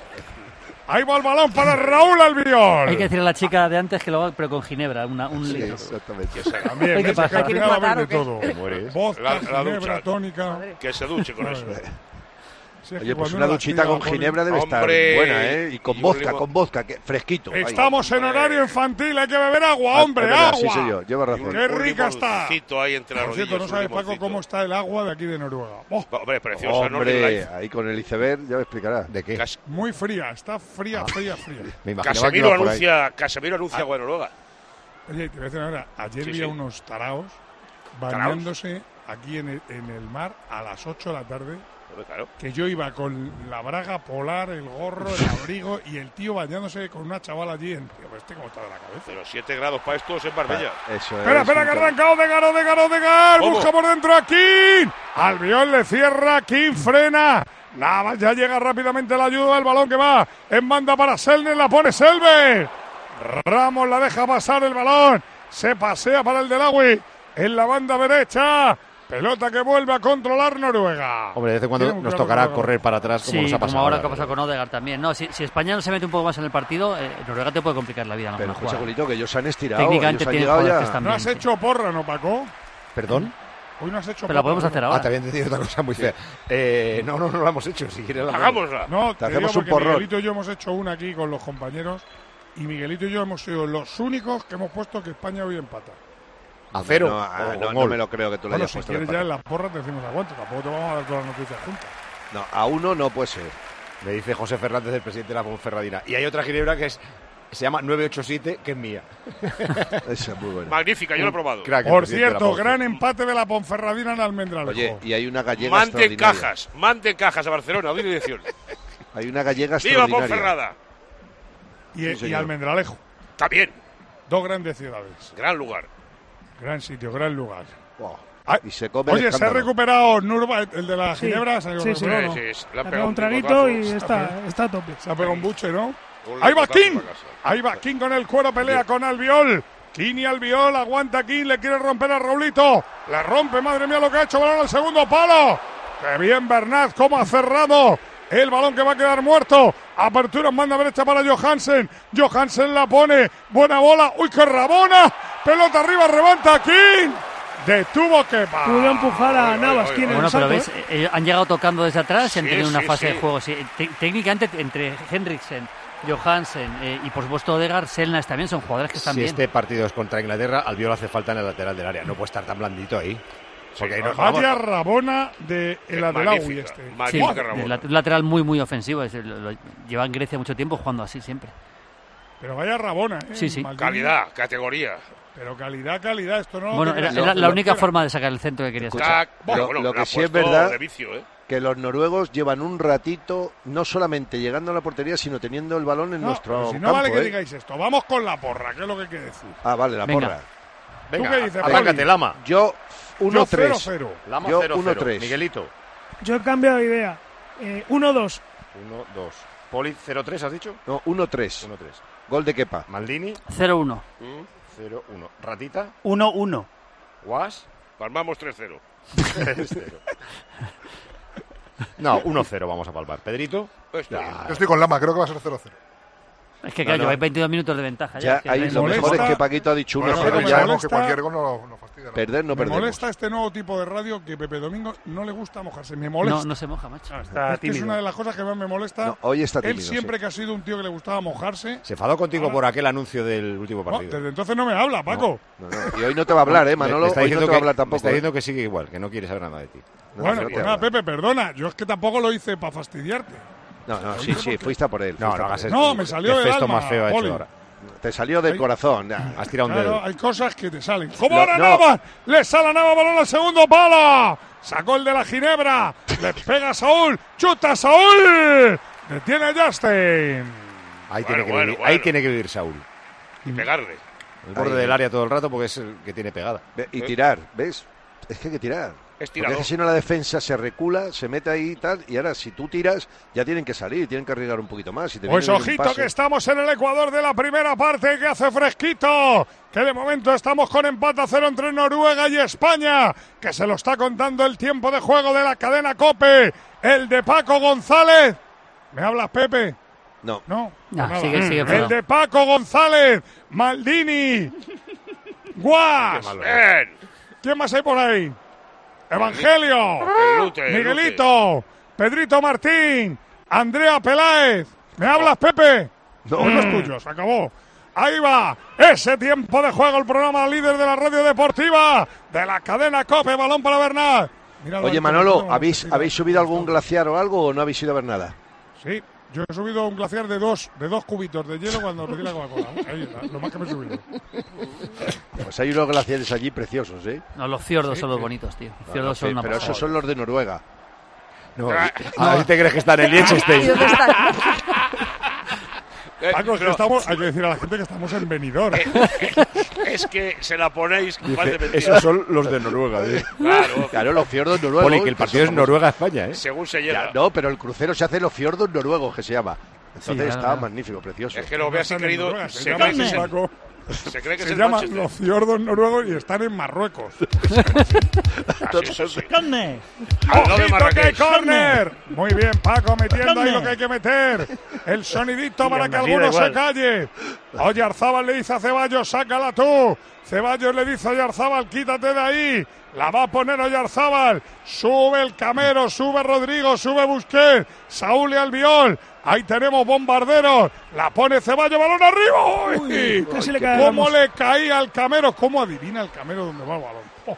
Ahí va el balón para Raúl Albiol. Hay que decirle a la chica de antes que lo haga, pero con ginebra, una, un Sí, litro. exactamente. También, ¿Qué ves, pasa? que al ¿Quieres final va a matar haber o de qué? todo. Te mueres. Vodka, La- la ginebra, ducha. tónica. Que se duche con eso. Si es Oye, que pues cuando una uno duchita las con pilla, ginebra debe Hombre, estar buena, ¿eh? Y con y vodka, un con vodka, que, fresquito. Ahí. Estamos en horario infantil, hay que beber agua, Ah, hombre, es verdad, agua. sí, señor, lleva razón. Qué rica está. Ahí entre las Por cierto, no rodillas, sabes, un Paco, limoncito. cómo está el agua de aquí de Noruega. Oh, Hombre, preciosa, Hombre, Nordic Life. ahí con el iceberg ya me explicará. ¿De qué? Cas- muy fría, está fría, fría, fría. Me imaginaba que Casemiro iba por ahí. anuncia, Casemiro anuncia agua de Noruega. Oye, te voy a decir una cosa, ayer Sí, vi sí. a unos taraos bañándose aquí en el, en el mar a las ocho de la tarde, Hombre, claro. que yo iba con la braga polar, el gorro, el abrigo y el tío bañándose con una chavala allí en... Tío, este cómo está de la cabeza. Pero siete grados para estos en Marbella. Eso es. Espera, espera, que arranca Odegaard, Odegaard, Odegaard. ¿Cómo? Busca por dentro a King. Albiol le cierra, King frena. Nada más, ya llega rápidamente la ayuda. El balón que va en banda para Selner, la pone Selve. Ramos la deja pasar el balón. Se pasea para el Delawi en la banda derecha. Pelota que vuelve a controlar Noruega. Hombre, de vez en cuando Tiene un nos claro tocará claro. correr para atrás como Sí, nos ha como pasado ahora ahora. que ha pasado con Odegaard también. No, si, si España no se mete un poco más en el partido, eh, Noruega te puede complicar la vida en Pero alguna escucha, jugada. Julito, que ellos se han estirado. Técnicamente ellos han tienen llegado jugadores ya. que están No bien, has sí. hecho porra, ¿no, Paco? ¿Perdón? Hoy no has hecho Pero la porra, podemos ¿no? hacer Ah, ahora. te había entendido otra cosa muy fea. Eh, no, no, no la hemos hecho. Si quieres la hacemos. Hagámosla. No, te, Te hacemos digo un porque porrón. Miguelito y yo hemos hecho una aquí con los compañeros y Miguelito y yo hemos sido los únicos que hemos puesto que España hoy empata. A cero. No, o ah, con no, no gol. me lo creo que tú le Bueno, hayas si puesto quieres el ya en empate. las porras te decimos a cuánto, tampoco te vamos a dar todas las noticias juntas. No, a uno no puede ser. Me dice José Fernández, el presidente de la Ponferradina. Y hay otra ginebra que es se llama nueve ocho siete, que es mía. Esa es muy buena. Magnífica, yo lo he probado. Crack, el Por presidente de la cierto, Ponfe. gran empate de la Ponferradina en Almendralejo. Oye, y hay una gallega Mante en extraordinaria. cajas, mante en cajas a Barcelona, doy dirección. Hay una gallega ¡Viva extraordinaria. Ponferrada! y, sí, y señor. Almendralejo. También, Dos grandes ciudades. gran lugar. Gran sitio, gran lugar. Wow. Ay, Y se come el Oye, se ha escándalo. recuperado Nurba, el de la Sí, Ginebra. Se ha sí, sí. recuperado, ¿no? Sí, sí, le Le han ha pegado pegado un un traguito picotazo. y está, está a tope. Se ha pegado un buche, ¿no? Un Ahí va picotazo King. para casa. Ahí va King con el cuero, pelea con Albiol. King y Albiol, aguanta King, le quiere romper a Raulito. Le rompe, madre mía, lo que ha hecho. Balón al segundo palo. Qué bien Bernat, cómo ha cerrado. El balón que va a quedar muerto. Apertura en banda derecha para Johansen. Johansen la pone. Buena bola. Uy, qué rabona. Pelota arriba, levanta King. Detuvo que va. Pudo empujar a Oye, oye, Navas, oye, King en Bueno, el pero salto, ves, ¿eh? eh, han llegado tocando desde atrás y han Sí, tenido una sí, fase sí. de juego. Sí, te- técnicamente, entre Henriksen, Johansen eh, y por supuesto Odegaard, Selnas también son jugadores que están Si bien. este partido es contra Inglaterra, Albiol hace falta en el lateral del área. No puede estar tan blandito ahí. Porque ahí nos vamos. Vaya rabona de el Adelawi Magnífica, este. Sí, magnífica el Ramón. lat- un lateral muy, muy ofensivo. Es- lo- lo- lleva en Grecia mucho tiempo jugando así siempre. Pero vaya rabona, ¿eh? Sí, sí. Maldini. Calidad, categoría. Pero calidad, calidad. Esto no. Bueno, te era, creas. era lo- la lo- única forma de sacar el centro que quería hacer. Tac. Bueno, Lo- bueno, lo la que ha sí es puesto verdad- de vicio, ¿eh? Que los noruegos llevan un ratito no solamente llegando a la portería, sino teniendo el balón en No, nuestro pero si no campo. vale que ¿eh? digáis esto. Vamos con la porra, que es lo que hay que decir. Ah, vale, la Venga. porra. Venga, ¿Tú qué dices, arráncate, Poli? Lama. Yo uno tres. cero cero. Lama Yo cero uno cero. tres. Miguelito. Yo he cambiado de idea. Eh, uno dos. uno dos. Poli cero tres, ¿has dicho? No, uno tres. uno tres. Gol de Kepa. Maldini cero uno. cero uno. Ratita. uno uno. Guas. Palmamos tres cero. tres cero. No, uno cero vamos a palpar. Pedrito. Está bien. Yo estoy con Lama, creo que va a ser cero cero. Es que claro, no. lleváis veintidós minutos de ventaja. Ya, es que ahí es lo molesta. mejor es que Paquito ha dicho uno Bueno, cero pero ya. me Sabemos molesta- que cualquier gol no, no fastidia. ¿no? Perder no Me perdemos. molesta este nuevo tipo de radio que Pepe Domingo no le gusta mojarse. Me No, molesta. no se moja, macho. No, está es que es tímido. una de las cosas que más me molesta. No, hoy está Él tímido, siempre sí. que ha sido un tío que le gustaba mojarse. Se enfadó contigo por aquel anuncio del último No, partido. desde entonces no me habla, Paco. No, no, y hoy no te va a hablar, ¿eh, Me- Manolo? me está Hoy no diciendo te va a que- hablar Me tampoco. está ¿eh? diciendo que sigue igual, que no quiere saber nada de ti. No, bueno, no te pues va a nada, hablar. Pepe, perdona. Yo es que tampoco lo hice para fastidiarte. No, no, sí, sí, fuiste a por él. No, fuiste no a por hagas él. esto. No, me salió Qué del gesto alma, más feo ha Poli. hecho ahora. Te salió del Ay. corazón. ya. Has tirado un Claro, dedo. hay cosas que te salen. ¿Cómo Lo- ahora no. Navas? Le sale a Navas, balón al segundo palo. Sacó el de la Ginebra. Le pega a Saúl. Chuta a Saúl. Detiene a Justin. Ahí, Bueno, tiene que bueno, vivir, bueno. ahí tiene que vivir Saúl. Y pegarle. El borde Ahí. del área todo el rato porque es el que tiene pegada. Ve- Y tirar, ¿ves? Es que hay que tirar. Es Porque tirador. es que si no la defensa se recula, se mete ahí y tal, y ahora si tú tiras, ya tienen que salir, tienen que arriesgar un poquito más. Si te Pues viene un ojito pase- que estamos en el Ecuador de la primera parte, que hace fresquito, que de momento estamos con empate a cero entre Noruega y España, que se lo está contando el tiempo de juego de la cadena COPE, el de Paco González. ¿Me hablas, Pepe? No. No. No, pues nada. sigue, sigue, El Fernando. de Paco González, Maldini, Guas. Bien. ¿Quién más hay por ahí? Evangelio, El Lute, el Miguelito, Pedrito Martín, Andrea Peláez. ¿Me hablas, Pepe? No, no es tuyo, se acabó. Ahí va, ese tiempo de juego, el programa líder de la radio deportiva, de la cadena COPE, balón para Bernat. Míralo. Oye, Manolo, ¿habéis, ¿habéis subido algún glaciar o algo o no habéis ido a ver nada? Sí, yo he subido un glaciar de dos, de dos cubitos de hielo cuando pedí la Coca-Cola. Ahí está, lo más que me he subido. Pues hay unos glaciares allí preciosos, ¿eh? No, los fiordos Sí, son los sí. bonitos, tío. Los No, fiordos no, son sí, una pero pasada. esos son los de Noruega. No, a ver, ¿te crees que está en el Liechtenstein? Paco, es que estamos, hay que decir a la gente que estamos en Benidorm. Es que se la ponéis Dice, igual de mentira. esos son los de Noruega. ¿eh? Claro, Claro, los fiordos noruegos. Poli, que el partido es Noruega-España, ¿eh? según se llena. Ya, no, pero el crucero se hace en los fiordos noruegos, que se llama. Entonces claro, está claro. magnífico, precioso. Es que lo veas y querido. Noruega, se, Se llama cree que es el- Paco, se cree que es se el llama Manchester. los fiordos noruegos y están en Marruecos. Así, sí, sí. ¡Córner! Al lado de ¡Ojito que hay Marrakech. córner! Muy bien, Paco, metiendo ahí Córner. lo que hay que meter. El sonidito para que aún así da alguno se igual. calle. Oyarzábal le dice a Ceballos, sácala tú. Ceballos le dice a Oyarzábal, quítate de ahí. La va a poner Oyarzábal. Sube el Camero, sube Rodrigo, sube Busquets. Saúl y Albiol. Ahí tenemos bombarderos. La pone Ceballos, balón arriba. ¡Uy! casi le cae ¿Cómo Ramos. le caía al Camero? ¿Cómo adivina el Camero dónde va el balón? Oh,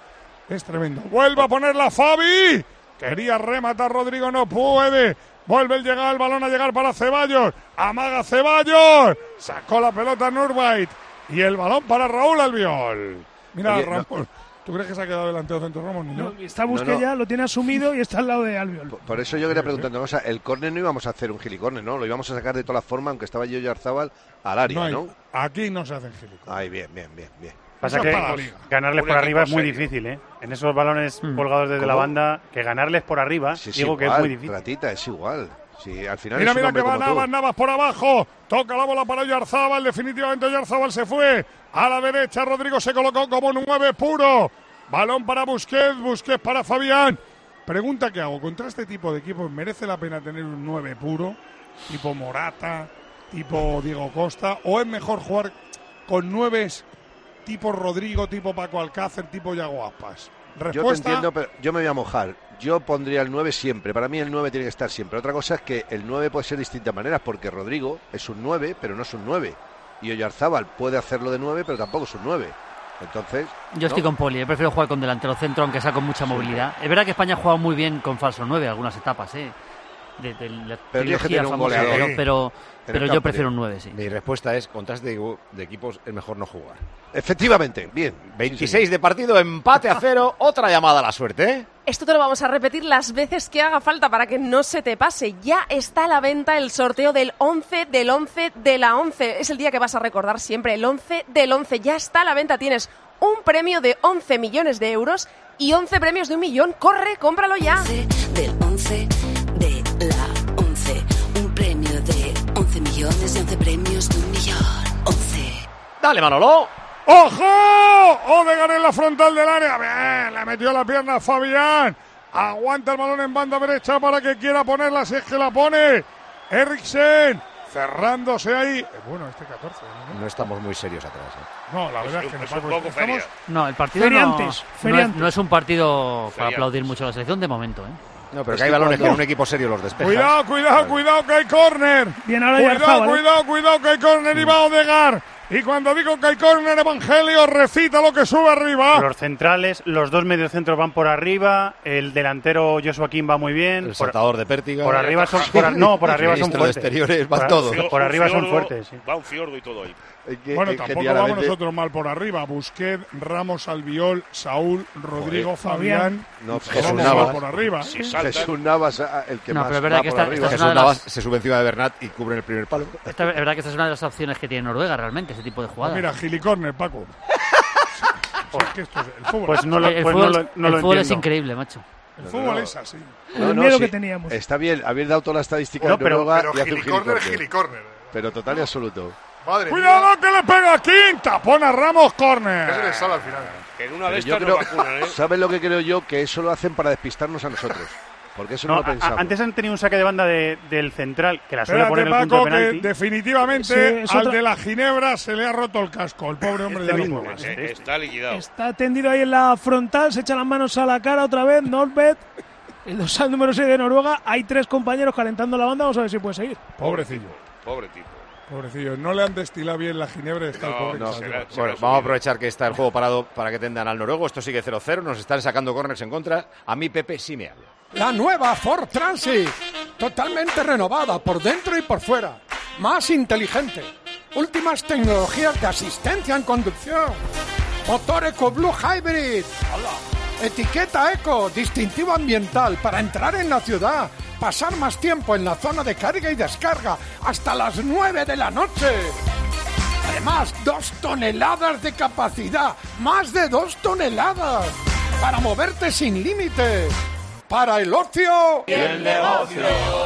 es tremendo. Vuelve a ponerla Fabi. Quería rematar Rodrigo, no puede. Vuelve el llegar el balón a llegar para Ceballos. Amaga Ceballos. Sacó la pelota Nurbait. Y el balón para Raúl Albiol. Mira, Oye, Ramos. no. ¿Tú crees que se ha quedado delantero centro Ramos? Ni No, yo. está Busquets No, no. ya, lo tiene asumido y está al lado de Albiol. Por- Por eso yo quería preguntar una cosa. El córner no íbamos a hacer un gilicórner, ¿no? Lo íbamos a sacar de todas las formas, aunque estaba yo Yarzábal al área, No hay- ¿no? Aquí no se hacen gilipollas. Ay, bien, bien, bien, bien. Pasa Eso que es para la liga. ganarles Un por arriba es equipo muy serio. difícil, ¿eh? En esos balones Mm. colgados desde la ¿Cómo? banda, que ganarles por arriba, Sí, es digo que es igual, muy difícil. Ratita, es igual. Sí, al final Mira, es un mira hombre que va como tú. Navas, Navas por abajo. Toca la bola para Oyarzábal. Definitivamente Oyarzábal se fue. A la derecha Rodrigo se colocó como nueve puro. Balón para Busquets, Busquets para Fabián. Pregunta que hago, contra este tipo de equipos, ¿merece la pena tener un nueve puro? Tipo Morata, tipo Diego Costa. ¿O es mejor jugar con nueves tipo Rodrigo, tipo Paco Alcácer, tipo Yago Aspas? Yo te Respuesta. entiendo, pero yo me voy a mojar. Yo pondría el nueve siempre. Para mí el nueve tiene que estar siempre. Otra cosa es que el nueve puede ser de distintas maneras, porque Rodrigo es un nueve, pero no es un nueve. Y Oyarzábal puede hacerlo de nueve, pero tampoco es un nueve. Entonces, Yo estoy ¿no? con Poli, yo prefiero jugar con delantero centro, aunque sea con mucha movilidad. Es verdad que España ha jugado muy bien con falso nueve algunas etapas, ¿eh? De, de la Pero tienes que trilogía tener un famosa, goleador. pero, pero, el pero yo campo, prefiero tío. un nueve, sí. Mi respuesta es, contra este de, de equipos es mejor no jugar. Efectivamente, bien. veintiséis de partido, empate a cero, otra llamada a la suerte, ¿eh? Esto te lo vamos a repetir las veces que haga falta para que no se te pase. Ya está a la venta el sorteo del once del once de la once. Es el día que vas a recordar siempre, el once del once. Ya está a la venta. Tienes un premio de once millones de euros y once premios de un millón. ¡Corre, cómpralo ya! Del once de la once. Un premio de once millones y once premios de un millón. once. Dale, Manolo. ¡Ojo! Odegaard en la frontal del área. Bien, le metió la pierna a Fabián. Aguanta el balón en banda derecha para que quiera ponerla, si es que la pone. Eriksen cerrándose ahí. Eh, bueno, este catorce. ¿no? No estamos muy serios atrás, ¿eh? No, la verdad es, Es que un- no es un Paco, poco estamos- feria. No, el partido no, Feriantes, no, es, feriantes. no es un partido para Feriantes. aplaudir mucho a la selección de momento, ¿eh? No, pero Es que hay que balones que en cuando- un equipo serio los despejas. Cuidado, cuidado, cuidado, que hay córner. Bien, ahora Cuidado, Oyarzábal, ¿eh? cuidado, cuidado, que hay córner y va Odegaard. Y cuando digo que hay córner, Evangelio recita lo que sube arriba. Los centrales, los dos mediocentros van por arriba, el delantero Joshua King va muy bien. El por, saltador de Pértiga. por arriba son, por, a- no, por arriba son Ministro de fuertes. Exteriores, van por, todos. por Un arriba son fiordo, fuertes, sí. Va un fiordo y todo ahí. Eh, que- Bueno, eh, tampoco genialmente- vamos nosotros mal por arriba. Busquets, Ramos, Albiol, Saúl, Rodrigo, Fabián. No, Vamos Jesús mal Navas. por arriba. Si saltan, Jesús Navas, ah, el que No, más pero es verdad va que por esta- arriba. esta es Jesús una de Navas las- se sube encima de Bernat y cubre el primer palo. Esta, es verdad que esta es una de las opciones que tiene Noruega realmente, ese tipo de Pues jugadas. mira, gilicórner, Paco. Es que esto es el fútbol. Pues no lo, el pues fútbol, no lo, no el lo fútbol es entiendo. increíble, macho. el fútbol es así. Con el No, no, miedo sí, que teníamos. Está bien, haber dado toda la estadística No, de pero- Noruega Pero y hace un gilicórner es gilicórner. gilicórner. Pero total y absoluto. Madre Cuidado mía. que le pega a Quinta. Pone a Ramos córner. ¿Qué se les sale al final? que en una de Pero yo estas creo, nos vacunan, ¿eh? ¿sabes lo que creo yo? Que eso lo hacen para despistarnos a nosotros. Porque eso no, No, lo a- pensamos. antes han tenido un saque de banda de- del central, que la suele Espérate, poner en el punto Paco, de que penalti. definitivamente Sí, es al otra- de la Ginebra se le ha roto el casco. El pobre hombre Este ya no mismo, puede más. Eh, Está liquidado. Está tendido ahí en la frontal, se echa las manos a la cara otra vez, Norbert. El dorsal número seis de Noruega. Hay tres compañeros calentando la banda. Vamos a ver si puede seguir. Pobrecillo. Pobre tipo. Pobrecillo. No le han destilado bien la ginebra. Está el No, pobre no, chaval. será- Bueno, vamos a aprovechar que está el juego parado para que tendan al noruego. Esto sigue cero cero. Nos están sacando corners en contra. A mí Pepe sí me habla. La nueva Ford Transit, totalmente renovada por dentro y por fuera, más inteligente, últimas tecnologías de asistencia en conducción, motor EcoBlue Hybrid, etiqueta Eco, distintivo ambiental para entrar en la ciudad, pasar más tiempo en la zona de carga y descarga, hasta las nueve de la noche. Además, dos toneladas de capacidad, más de dos toneladas, para moverte sin límite. Para el ocio y el negocio.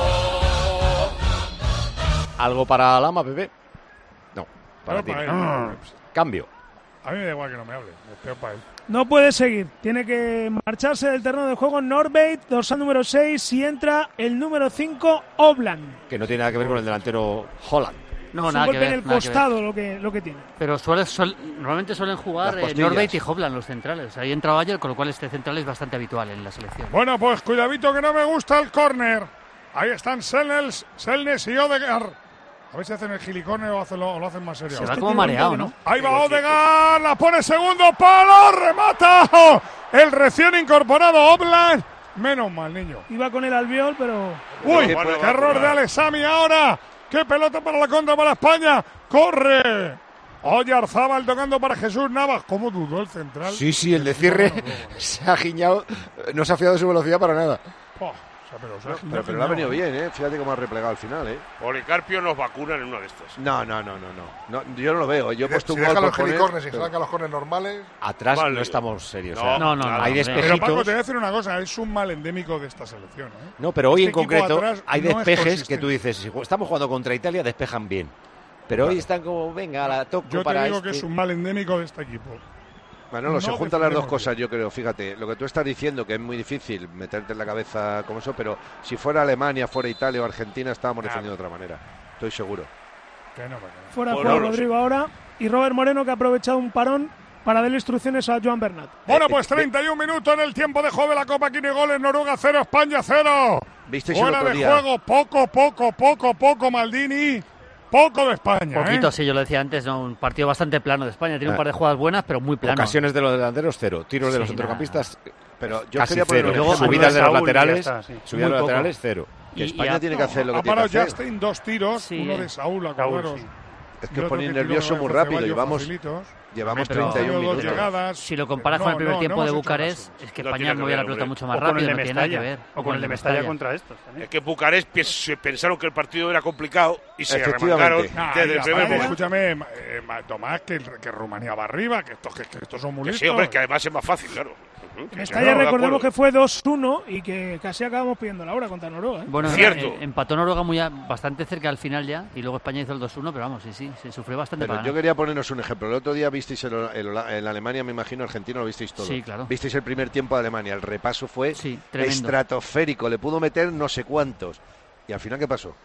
¿Algo para Lama, Pepe? No, para Claro, ti. para él. Cambio. A mí me da igual que no me hable. Es peor para él. No puede seguir. Tiene que marcharse del terreno de juego Norbeit, dorsal número seis, y entra el número cinco, Obland. Que no tiene nada que ver con el delantero Holland. No, Es nada un que golpe ver, en el nada que ver. costado lo que, lo que tiene. Pero suele, suel- normalmente suelen jugar Las eh, costillas. Norbeit y Hobland los centrales. Ahí entra Bayer, con lo cual este central es bastante habitual en la selección. Bueno, pues cuidadito que no me gusta el córner. Ahí están Selnes, Selnes y Odegaard. A ver si hacen el gilicórner o, hacen lo, o lo hacen más serio. Se va como mareado, ¿no? Ahí va Odegaard, la pone segundo palo, remata. El recién incorporado Obland. Menos mal, niño. Iba con el albiol, pero... Uy, Bueno, qué va, error va. de Alessami ahora. Qué pelota para la contra para España. Corre. Oyarzábal tocando para Jesús Navas. ¿Cómo dudó el central? Sí, sí, el de cierre se ha giñado. No se ha fiado de su velocidad para nada. Oh, o sea, pero, o sea, No, pero, pero le ha venido bien, ¿eh? Fíjate cómo ha replegado al final, ¿eh? Policarpio nos vacunan en una de estas. No, no, no, no, no. no yo no lo veo. Yo he puesto Si un gol dejan por los poner, gilicornes y pero- sacan los corners normales, Atrás Vale. no estamos serios. No, o sea, no, no, no, hay hombre. despejitos. Pero Paco, te voy a decir una cosa, es un mal endémico de esta selección. ¿eh? No, pero hoy Este en concreto equipo atrás hay no es despejes que consistente. tú dices, si estamos jugando contra Italia, despejan bien. Pero hoy están como, venga, la toco Yo te para digo este. que es un mal endémico de este equipo. Manolo, No se juntan las dos defendemos cosas, yo creo. Fíjate, lo que tú estás diciendo, que es muy difícil meterte en la cabeza como eso, pero si fuera Alemania, fuera Italia o Argentina, estábamos Claro. defendiendo de otra manera. Estoy seguro. Que no, que no. Fuera de Bueno, juego no lo Rodrigo ahora. Y Robert Moreno, que ha aprovechado un parón para darle instrucciones a Joan Bernat. Bueno, pues treinta y un minutos en el tiempo de juego de la Copa. Tiene goles Noruega cero, España cero. ¿Visteis el Fuera otro de día? juego, poco, poco, poco, poco Maldini. Poco de España. Poquito, ¿eh? sí, yo lo decía antes, ¿no? Un partido bastante plano de España. Tiene un Ah. par de jugadas buenas, pero muy plano. Ocasiones de los delanteros, cero. Tiros de Sí, los nada. centrocampistas, Pero yo casi quería poner cero. un Luego, ejemplo. Subidas de los Saúl, ya laterales, está, sí. subidas Muy de los poco. laterales, cero. Que Y- España y a- tiene que hacer lo que Ha tiene que parado hacer. Justin dos tiros, Sí, uno eh. de Saúl, Saúl, acordaros. sí. Es Y que os otro ponéis tiró nervioso de muy Ceballos rápido. Llevamos, facilitos. llevamos Pero- treinta y un Dos minutos. llegadas. Si lo comparas No, con el primer no, tiempo no de hemos hecho Bucarest, caso. es que No España tiene que movía la ver, pelota hombre. mucho más O con rápido, el de no tiene nada que Mestalla. ver. O con el de Mestalla contra estos también. Es que Bucarest piens- se pensaron que el partido era complicado y se Efectivamente. remangaron Nah, desde el ya, primer vale, momento. escúchame, eh, ma- Tomás, que, que Rumanía va arriba, que estos, que, que estos son muy Que listos. sí, hombre, que además es más fácil, claro. Ujú, que Mestalla, sí, no, de recordemos acuerdo. que fue dos uno y que casi acabamos pidiendo la hora contra Noruega. ¿eh? Bueno, Cierto. eh, empató Noruega muy a- bastante cerca al final ya, y luego España hizo el dos uno, pero vamos, sí, sí, se sufrió bastante Pero para yo ganar. quería ponernos un ejemplo. El otro día visteis el, el, el Alemania, me imagino, Argentina, lo visteis todo. Sí, claro. Visteis el primer tiempo de Alemania. El repaso fue Sí, tremendo. estratosférico. Le pudo meter no sé cuántos. ¿Y al final qué pasó?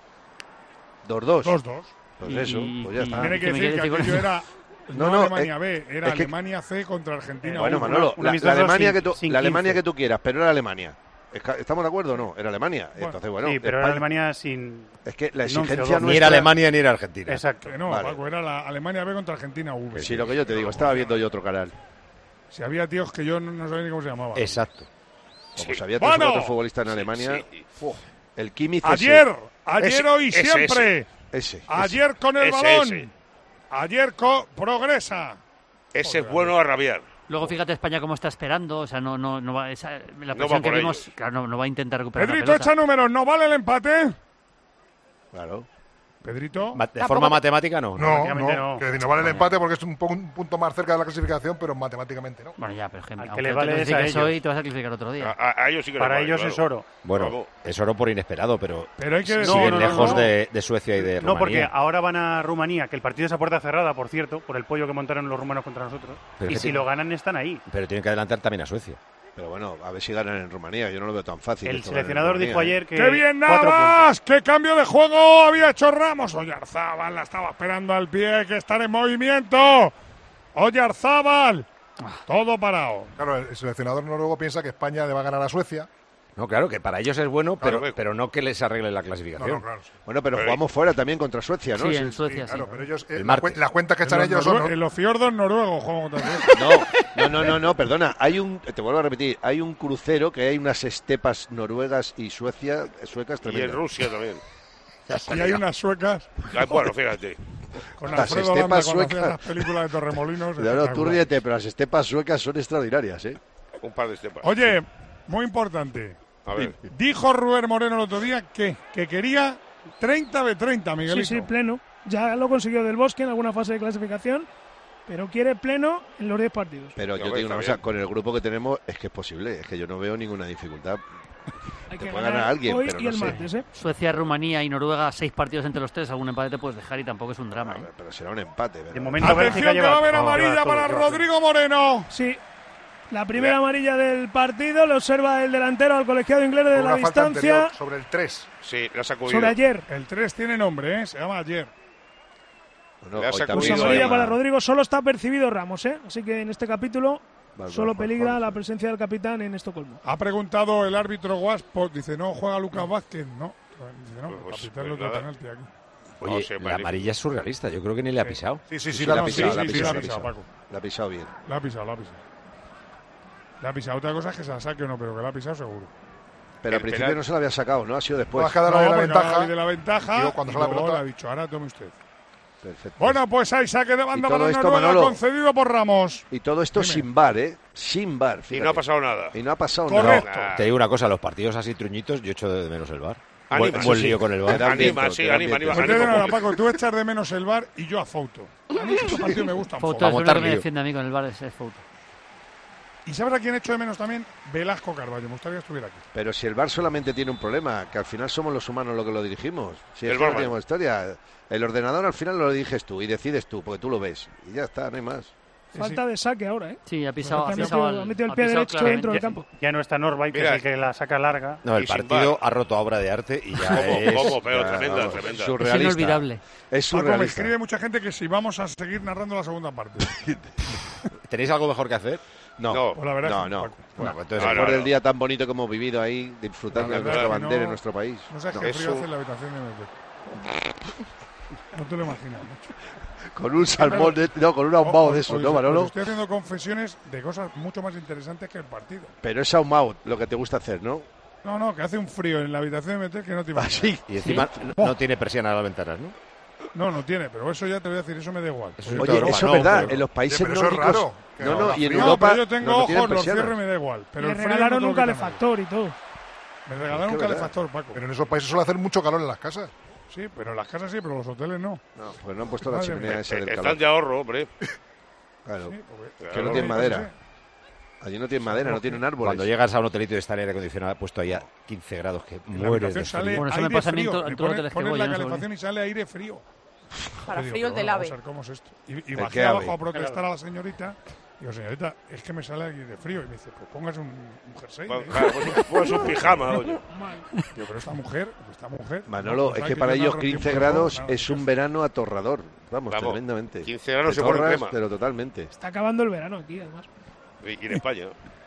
dos dos. dos dos. Pues Y- eso, pues ya y- está. Tiene que ¿qué me decir que quieres decir con aquello eso? era No, no, no, Alemania es- B, era es que- Alemania C contra Argentina. Bueno, uno. Manolo, un la, amistoso la Alemania, sin- que tú, sin la Alemania quince. que tú quieras, pero era Alemania. Es que- ¿Estamos de acuerdo o no? Era Alemania. Bueno, Entonces, bueno, sí, pero era España- Alemania sin... Es que la sin once o exigencia doce. Ni era nuestra... Alemania ni era Argentina. Exacto. Que no, Vale. Paco, era la Alemania B contra Argentina V. Sí, lo que yo te digo. Estaba viendo yo otro canal. Si había tíos que yo no, no sabía ni cómo se llamaban. Exacto. Como sabía tres o Bueno. cuatro futbolistas en Alemania. sí. uf, el Kimmich Ayer, ayer, Ese, hoy, ese, siempre. ese, ese. Ayer con el Ese, balón. ese. Ayer co- progresa. Ese es bueno a rabiar. Luego fíjate España cómo está esperando, o sea, no, no, no va, esa, la va presión que por vimos, ellos. claro, no, no va a intentar recuperar la Pedrito pelota. echa números, ¿no vale el empate? Claro. Pedrito. Ma- De forma matemática no. no, no, Prácticamente no. que no vale el Vale. empate porque es un, po- un punto más cerca de la clasificación, pero matemáticamente no. Bueno, ya, pero es que Al que aunque le te vale es a clasifiques ellos. hoy, te vas a clasificar otro día. A, a- a ellos sí que les Para vale, ellos claro. es oro. Bueno, Vamos. es oro por inesperado, pero Pero hay que decir. siguen no, no, lejos no. De, de Suecia y de No, porque Rumanía. ahora van a Rumanía, que el partido es a puerta cerrada, por cierto, por el pollo que montaron los rumanos contra nosotros. Pero y que si tiene- lo ganan, están ahí. Pero tienen que adelantar también a Suecia. Pero bueno, a ver si ganan en Rumanía. Yo no lo veo tan fácil. El esto, ganar en seleccionador Rumanía, dijo ¿eh? ayer que. ¡Qué bien cuatro Navas! ¡Qué cambio de juego había hecho Ramos! Oyarzábal la estaba esperando al pie, que está en movimiento. Oyarzábal. Todo parado. Claro, el seleccionador noruego piensa que España le va a ganar a Suecia No, claro, que para ellos es bueno, Claro, pero, ve- pero no que les arregle la clasificación. No, no, claro, sí. Bueno, pero Pero- jugamos fuera también contra Suecia, ¿no? Sí, en Suecia, claro, sí. pero ellos, eh, El la martes. cuen- las cuentas que En están los, ellos son... norue- en los fiordos noruegos jugamos también. No, no, no, no, no, perdona. Hay un, te vuelvo a repetir, hay un crucero que hay unas estepas noruegas y Suecia, suecas Y tremendas. en Rusia también. Y hay unas suecas Ah, Bueno, fíjate. con Las Alfredo Landa estepas cuando hacía suecas. las películas de Torremolinos. Claro, tú espectacular. ríete, pero las estepas suecas son extraordinarias, ¿eh? Un par de estepas. Oye, muy importante. A ver. Dijo Rubén Moreno el otro día que, que quería treinta de treinta, Miguelito. Sí, sí, pleno. Ya lo consiguió Del Bosque en alguna fase de clasificación, pero quiere pleno en los diez partidos. Pero Ya yo ves, te digo una está cosa, bien. con el grupo que tenemos es que es posible, es que yo no veo ninguna dificultad. Hay Te que puede ganar ganar alguien, hoy pero y no el sé. martes, ¿eh? Suecia, Rumanía y Noruega, seis partidos entre los tres. Algún empate te puedes dejar y tampoco es un drama. ¿eh? Pero será un empate. De ¿verdad? momento Atención Bélgica que lleva... va a haber Oh, amarilla lleva todo, para lleva todo. Rodrigo Moreno. Sí. La primera amarilla del partido lo observa el delantero al colegiado inglés de Una la falta distancia anterior sobre el tres. Sí, le ha sacudido. sobre ayer. El tres tiene nombre, ¿eh? Se llama ayer. Bueno, Le ha hoy sacudido también Pues se amarilla llama- para Rodrigo, solo está percibido Ramos, ¿eh? Así que en este capítulo Vas, solo vas, vas, peligra vas. la presencia del capitán en Estocolmo. Ha preguntado el árbitro Guaspo, dice, no, juega Lucas Vázquez. No, dice, no, el Pues, capitán pues lo tiene nada. penalti aquí. Oye, No sé, la magnífico. amarilla es surrealista, yo creo que ni le ha pisado. Sí, sí, sí, Sí, la la ha no, pisado, sí, la ha sí, sí, pisado, la la ha ha pisado, pisado. Paco. La ha pisado bien. La ha pisado, la ha pisado. La ha pisado. Otra cosa es que se la saque o no, pero que la ha pisado seguro. Pero al El principio penal- no se la había sacado, ¿no? Ha sido No, después. has quedado de la porque ventaja. ahora de la ventaja. Digo, cuando y sale la luego pelota. le ha dicho, ahora tome usted. Perfecto. Bueno, pues hay saque de banda Y todo para esto, Noruega Manolo. concedido por Ramos. Y todo esto Dime. sin bar, ¿eh? Sin bar. Y fíjate. no ha pasado nada. Y no ha pasado Correcto. nada. Te digo una cosa, los partidos así truñitos, yo echo de menos el bar. Anima, Buen, sí, buen sí. lío con el Te bar. da Anima, viento, sí, te da anima, viento. anima. Pues te digo nada, Paco, tú echas de menos el bar y yo a Fouto. A mí estos partidos me gustan. Fouto Fouto. es el único montar que me lío. defiende a mí con el bar, es es Fouto. ¿Y sabes a quién echo de menos también? Velasco Carballo. Me gustaría que estuviera aquí. Pero si el bar solamente tiene un problema, que al final somos los humanos los que lo dirigimos. Si El es que no barman. tenemos historia. El ordenador al final lo diriges tú y decides tú, porque tú lo ves. Y ya está, no hay más. Sí, Falta sí. de saque ahora, ¿eh? Sí, ha pisado, ha Ha pisado, metido, al- ha metido el ha pie pisado derecho claramente. dentro del Ya, campo. ya no está Norvay, que Mira. es el que la saca larga. No, el Y sin partido bar. ha roto obra de arte y ya ¿Cómo? es... ¿Cómo? Pero Ya, tremenda, vamos, tremenda. Es surrealista. inolvidable. Es Paco, me surrealista. escribe mucha gente que si vamos a seguir narrando la segunda parte. ¿Tenéis algo mejor que hacer? No, No. Pues la verdad es no, que, no. Paco, Bueno, pues entonces... No, Después no, del no. día tan bonito que hemos vivido ahí, disfrutando La de verdad nuestra que bandera no- en nuestro país. No sabes No. qué es frío un- hace en la habitación de Meter. No te lo imaginas, macho. Con un salmón, de- no, con un ahumado de eso, Os- ¿no, os- os Manolo? estoy haciendo confesiones de cosas mucho más interesantes que el partido. Pero es ahumado lo que te gusta hacer, ¿no? No, no, que hace un frío en la habitación de Meter que no te imaginas. Así. Y encima no, no tiene persiana a las ventanas, ¿no? No, no tiene, pero eso ya te voy a decir, eso me da igual. Eso es Oye, Europa, eso no, es verdad, pero- en los países Oye, pero eso es nórdicos... raro, que No, haga no, y en frío. No, Europa pero yo tengo no, no tienen ojos, los persianas. cierro y me da igual. Pero Le el frío regalaron no te lo un quita nadie. calefactor y todo. Me regalaron Es un que calefactor, Paco. Pero en esos países suele hacer mucho calor en las casas. Sí, pero en las casas sí, pero en los hoteles no. No, pues no han puesto la Madre chimenea mía. esa del Eh, Están calor. de ahorro, hombre. Claro, Sí, porque- que no Claro. tienen Sí, madera. sí. Allí no tienen madera, no tienen árboles. Cuando llegas a un hotelito y está el aire acondicionado puesto ahí a quince grados, que En la mueres de habitación sale frío. Bueno, eso me aire pasa a mí en frío. to- en Le todos los pones- hoteles que pones voy, la yo no sé por calefacción y sale aire frío. Para Yo digo, frío el pero del vamos ave. a ver ¿Cómo es esto? Y, y ¿El bajé qué abajo ave? a protestar a la señorita. Digo, señorita, es que me sale aire frío. Y me dice, pues póngase un, un jersey. Claro, ¿eh? pues un- pues un pijama, oye. Digo, pero esta mujer, esta mujer. Manolo, no, pues es hay que para tener ellos otro quince tiempo, grados no, es no, un verano atorrador. Vamos, Vamos, tremendamente. quince grados Te se pone torras, crema. pero totalmente. Está acabando el verano aquí, además. Y y en España.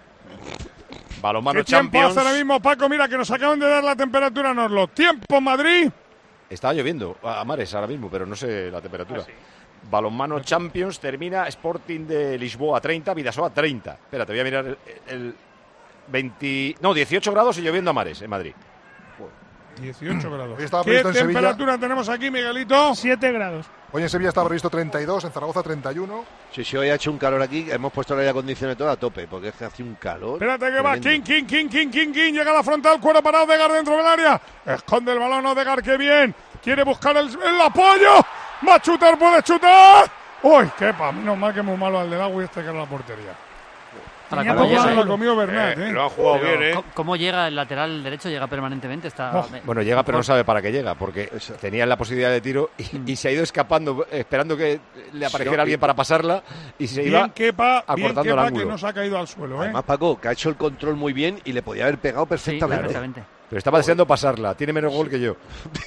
Balonmano ¿Qué tiempo Champions. hace ahora mismo, Paco? Mira, que nos acaban de dar la temperatura, Norlo. Tiempo Madrid. Estaba lloviendo a a mares ahora mismo, pero no sé la temperatura. Balonmano Champions termina Sporting de Lisboa treinta, Vidasoa treinta. Espera, te voy a mirar el, el veinte, no, dieciocho grados y lloviendo a mares en Madrid. dieciocho grados. Hoy estaba ¿Qué previsto en Sevilla. temperatura tenemos aquí, Miguelito? siete grados. Hoy en Sevilla estaba previsto treinta y dos, en Zaragoza treinta y uno. Sí, sí, hoy ha hecho un calor aquí. Hemos puesto el aire acondicionado todo a tope, porque es que hace un calor. Espérate que va, tremendo. King, King, King, King, King, King, llega a la frontal, cuero parado, Odegaard dentro del área, esconde el balón, Odegaard, qué bien, quiere buscar el, el apoyo, va a chutar, puede chutar, uy, qué pa, menos mal que muy malo al del agua y este que era la portería. Ahora, Tenía ¿cómo poco Se llega, lo comió Bernat, Eh, ¿eh? lo han jugado pero bien, ¿eh? ¿cómo- ¿Cómo llega el lateral derecho? Llega permanentemente. Está, Oh. me- Bueno, llega, pero no sabe para qué llega, porque tenía la posibilidad de tiro y, y se ha ido escapando, esperando que le apareciera Sí, alguien para pasarla y se iba Bien Kepa, bien acortando el Kepa que ángulo. no se ha caído al suelo, ¿eh? Además, Paco, que ha hecho el control muy bien y le podía haber pegado sí, perfectamente. perfectamente. Pero estaba deseando pasarla, tiene menos gol que yo.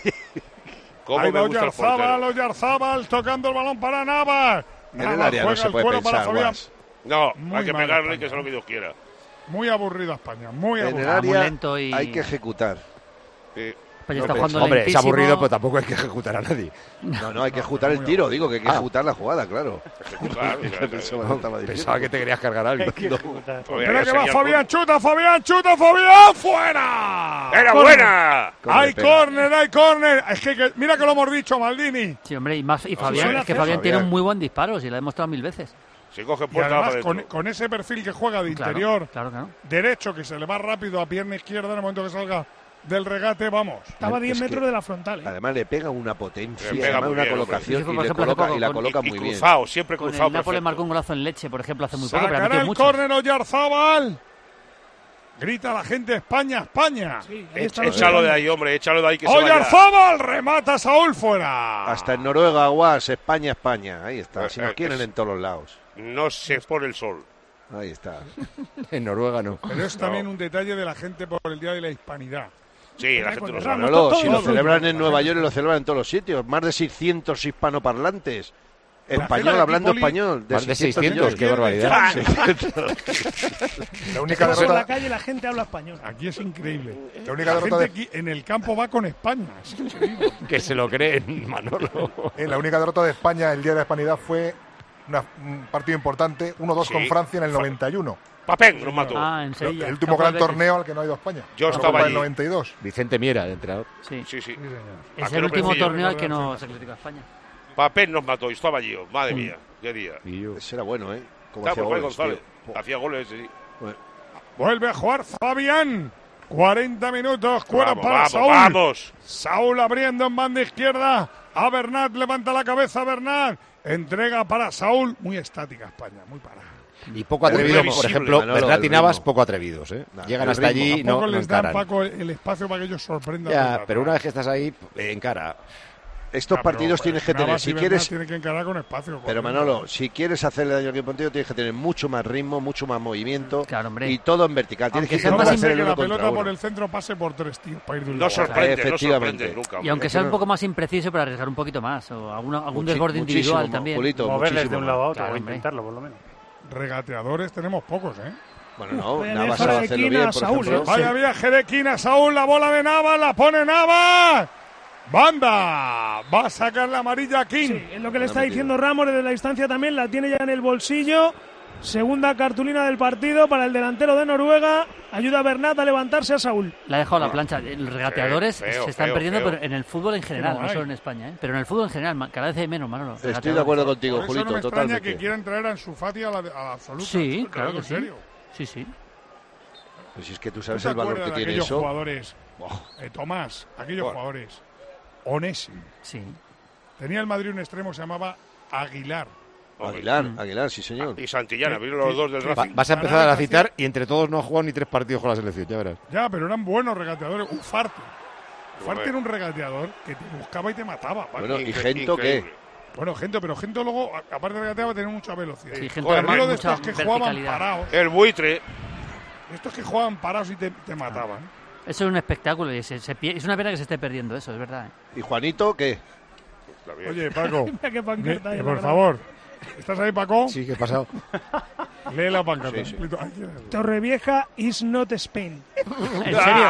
¿Cómo Ahí me va gusta el Oyarzábal, portero? Oyarzábal tocando el balón para Navas. En el Navas área no juega se el puede cuero para pensar, Fabián. Guas. No, Muy hay que mal pegarle y España. que sea lo que Dios quiera. Muy aburrida España, muy En el aburrida. área muy lento y- hay que ejecutar. Sí. Pues No está pensé. jugando Hombre, es lentísimo. aburrido, pero tampoco hay que ejecutar a nadie. No, no, hay que ejecutar el tiro. Digo que hay que Ah. ejecutar la jugada, claro. Ejecutar, Pensaba que estaba diciendo. Pensaba que te querías cargar a alguien. Espera que va Fabián, chuta, Fabián, chuta, Fabián, fuera. ¡Era Córner. buena! Hay córner, hay córner. Es que, que- mira que lo hemos dicho, Maldini. Sí, hombre, y, más, y Eso Fabián, suele es que hacer. Fabián tiene un Fabián. muy buen disparo, si lo ha demostrado mil veces. Si coge Y puerta, va además, para con, dentro. con ese perfil que juega de Claro, interior, claro, claro. derecho, que se le va rápido a pierna izquierda en el momento que salga del regate, vamos. Estaba a diez Es que- metros de la frontal. ¿eh? Además le pega una potencia, Le pega además muy una bien, colocación hombre. y, Por le ejemplo, hace coloca, poco y la con- coloca Y muy bien. cruzado, siempre Con cruzado. el Nápoles perfecto. marcó un golazo en Leche, por ejemplo, hace muy poco, pero ha Sacará metido el muchos. córner Oyarzábal. Grita la gente España, España. Sí, ahí está Echa- los Échalo de goles. ahí, hombre, échalo de ahí que se vaya. Oyarzábal remata Saúl fuera. Hasta en Noruega, Guas, España, España. Ahí está. Si Eh, nos eh, quieren es- en todos los lados. No se pone el sol. Ahí está. En Noruega no. Pero es también un detalle de la gente por el Día de la Hispanidad. Sí, la gente lo sabe. Manolo, todo si lo suyo. celebran en Nueva York y lo celebran en todos los sitios. Más de seiscientos hispanoparlantes. La Español, fila hablando de Trípoli- español. Más de seiscientos, qué barbaridad. La única Estamos en derrota, la calle y la gente habla español. Aquí es increíble. la única La derrota gente de, aquí en el campo va con España. Es increíble. Que se lo creen, Manolo. eh, la única derrota de España el día de la Hispanidad fue una- un partido importante, uno dos Sí. con Francia en el noventa y uno. Papén, lo mató. Ah, en Sevilla. El último Campo gran del Betis. torneo al que no ha ido España. Yo La estaba Copa del allí. noventa y dos. Vicente Miera, de entrenador. Sí. Sí, sí. Es Aquel el último hombrecillo. torneo al que no se critica a España. Papén nos mató y estaba allí. yo. Madre mía, qué día. Y yo. Ese era bueno, ¿eh? Como Está hacía por Fray goles, González. tío. Hacía goles, sí. Vuelve a jugar Fabián. cuarenta minutos, cuero Vamos, para vamos, Saúl. vamos. Saúl abriendo en banda izquierda. A Bernat, levanta la cabeza Bernat. Entrega para Saúl. Muy estática España, muy parada. Y poco atrevido, previsible, por ejemplo, Manolo, Bernat y el Navas, ritmo. poco atrevidos. ¿eh? Nah, Llegan el hasta ritmo. allí y no, Tampoco no les dan, encaran. Paco, el espacio para que ellos sorprendan. Ya, tanto, pero ¿no? una vez que estás ahí, eh, encara. Estos Ah, partidos pero, tienes que pues, tener, Navas si y Bernat quieres, tienen que encarar con espacio. pero corriendo. Manolo, si quieres hacerle daño al equipo contrario, tienes que tener mucho más ritmo, mucho más movimiento Claro, hombre. y todo en vertical. Tienes Aunque que sea intentar más hacer Siempre el que uno la contra pelota por uno. el centro pase por tres tíos para ir de un No lado a otro. sorprende, no Efectivamente. sorprende nunca. Y aunque Es sea que un no- poco más impreciso, pero arriesgar un poquito más. O alguna, algún Muchi- desborde muchísimo, individual también. Julito, Moverles de muchísimo un lado a más. otro, Claro, o hombre. intentarlo, por lo menos. Regateadores tenemos pocos, ¿eh? Bueno, no, Vaya Navas viaje sabe de hacerlo esquina bien, a por Saúl, ejemplo. ¿eh? Vaya viaje de esquina, Saúl, la bola de Navas, la pone Navas. Banda, va a sacar la amarilla King. Sí, es lo que le No está ha diciendo Ramos desde la distancia también, la tiene ya en el bolsillo. Segunda cartulina del partido para el delantero de Noruega. Ayuda a Bernat a levantarse a Saúl. Le ha dejado la plancha. Los regateadores Feo, se están feo, perdiendo, feo. pero en el fútbol en general, no no hay. solo en España. ¿eh? Pero en el fútbol en general, ma- cada vez hay menos, Manolo. Estoy de regateadores. acuerdo contigo, Por eso Julito, no me extraña totalmente. que quieran traer a Ansu Fati a la, a la absoluta. Sí, Te claro digo que en sí. serio. Sí, sí. Pues si es que tú ¿Tú sabes te el valor acuerdas que de tiene aquellos eso. jugadores, eh, Tomás, aquellos Bueno. jugadores, Onesi, Sí. tenía el Madrid un extremo, se llamaba Aguilar. Aguilar, Mm. Aguilar, sí señor. Y Santillana, Que- vieron los que- dos del que- Va- Racing. vas a empezar a citar y entre todos no han jugado ni tres partidos con la selección, ya verás. Ya, pero eran buenos regateadores. Ufarte. Ufarte Joder. era un regateador que te buscaba y te mataba. Paco. Bueno, ¿y Incre- Gento qué? increíble. Bueno, gente, pero gente luego, a- aparte de regateaba, tenía mucha velocidad. Sí, gente Joder, además, Hablo de mucha estos que jugaban verticalidad. parados. El buitre. Estos que jugaban parados y te, te mataban. Eso es un espectáculo y se, se pie- es una pena que se esté perdiendo eso, es verdad. ¿eh? ¿Y Juanito qué? Oye, Paco, Mira qué pancarta hay eh, en por la favor, ¿estás ahí, Paco? Sí, ¿qué ha pasado? Lee la pancarta. Sí, sí. Ay, ¿quién es? grada. Torrevieja is not Spain. ¿En serio?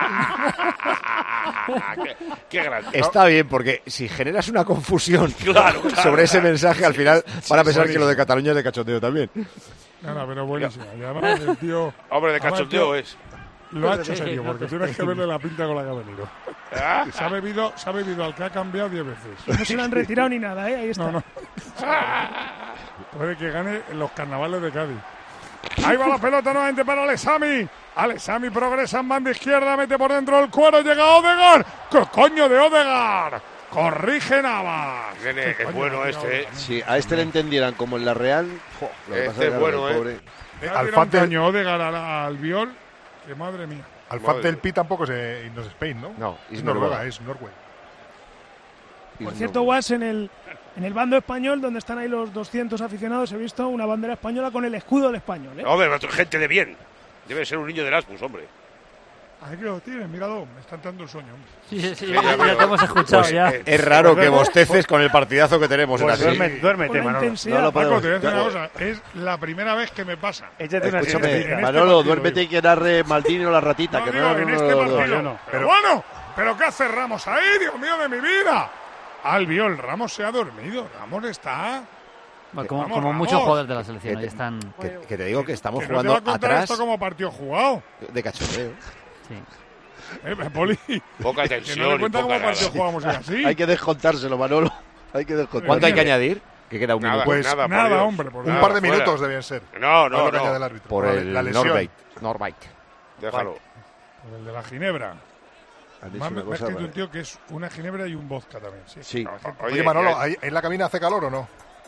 qué, qué grande. Está bien, porque si generas una confusión Claro, claro, sobre ese claro. mensaje, al final van a pensar sí. que lo de Cataluña es de cachondeo también. No, no, pero buenísimo. Y además el tío Hombre, de además, cachondeo tío, es. lo ha hecho serio, porque tienes que verle la pinta con la que ha venido. Ah, Se ha bebido, se ha bebido al que ha cambiado diez veces. No se lo han retirado ni nada, ¿eh? Ahí está. No, no. Puede que gane en los carnavales de Cádiz. Ahí va la pelota nuevamente para Alessami. Alessami progresa en banda izquierda, mete por dentro el cuero, llega Odegaard. ¡Qué coño de Odegaard! Corrige Navas. Nene, ¿Qué es coño bueno de este, Odegaard? eh. Si a este le entendieran como en la Real, jo, lo que Este pasa es es que, bueno, claro, el ¿eh? pobre- Le ha Al tirado un Fante- caño Odegaard al, al Biol. Que madre mía. Al Madre Fante del mía. Pi tampoco es, eh, no es Spain, ¿no? No, es es Noruega, Noruega. es Norway. Por y cierto, no- Guas, en el, en el bando español, donde están ahí los doscientos aficionados, he visto una bandera española con el escudo del español, ¿eh? Hombre, gente de bien. Debe ser un niño de Erasmus, hombre. Ahí que lo tienes, míralo, me está entrando el sueño. Hombre. Sí, sí, sí, ya, ya, ya te hemos escuchado. Pues, ya. eh, es raro que bosteces con el partidazo que tenemos. Pues en así. duerme, duérmete, Manolo. No lo Paco, te voy a decir una cosa, es la primera vez que me pasa. Escúchame, Manolo, duérmete y que narre Maldini o la ratita. No, que digo, no, no, en no, este no, no, partido. no. Pero bueno, ¿pero qué hace Ramos ahí? Dios mío de mi vida. Albiol, Ramos se ha dormido. Ramos está... Bueno, como Vamos, como Ramos. muchos jugadores de la selección, Que ahí te- están... Que, que te digo que estamos Que no te va jugando a contar atrás esto como partido jugado. de cachondeo. Sí. Eh, Poli. Poca Que tensión no le y cuenta poca como partido nada. jugamos así. Hay que descontárselo, Manolo. Hay que descontárselo. ¿Cuánto hay que añadir? Que queda un Nada, minuto. Pues nada, por Nada, Dios. hombre, por Un nada. par de fuera. minutos debían ser. No, Es no, lo que añade el no. árbitro. Por La- el la lesión. Norbait. Norbait. Déjalo. Por el de la ginebra. Han dicho Más me una me ha cosa, escrito vale. un tío que es una ginebra y un vodka también. Sí. Sí. La gente- Oye, Oye, Manolo, que- ¿ahí ¿en la cabina hace calor o no?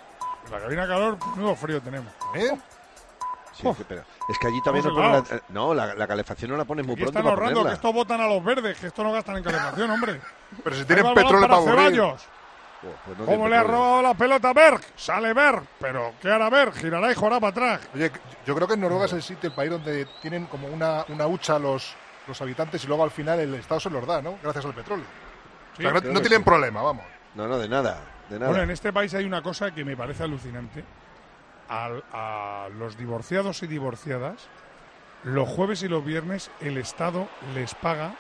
La cabina calor, nuevo frío tenemos. ¿Eh? Sí, es que, pero es que allí también no Estamos ponen helados. la, no, la, la calefacción no la pones muy Aquí pronto están para ahorrando, que ponerla. estos votan a los verdes, que esto no gastan en calefacción, hombre. Pero si Ahí tienen va el balón petróleo para aburrir. Ceballos. Oh, pues no ¿Cómo tiene le ha petróleo. robado la pelota a Berg? Sale Berg, pero ¿qué hará Berg? Girará y jugará para atrás. Oye, yo creo que en Noruega es el sitio, el país donde tienen como una, una hucha los, los habitantes y luego al final el Estado se los da, ¿no? Gracias al petróleo. Sí, O sea, que no, creo no que tienen sí. problema, vamos. No, no, de nada. De nada. Bueno, en este país hay una cosa que me parece alucinante. Al- a los divorciados y divorciadas, los jueves y los viernes el Estado les paga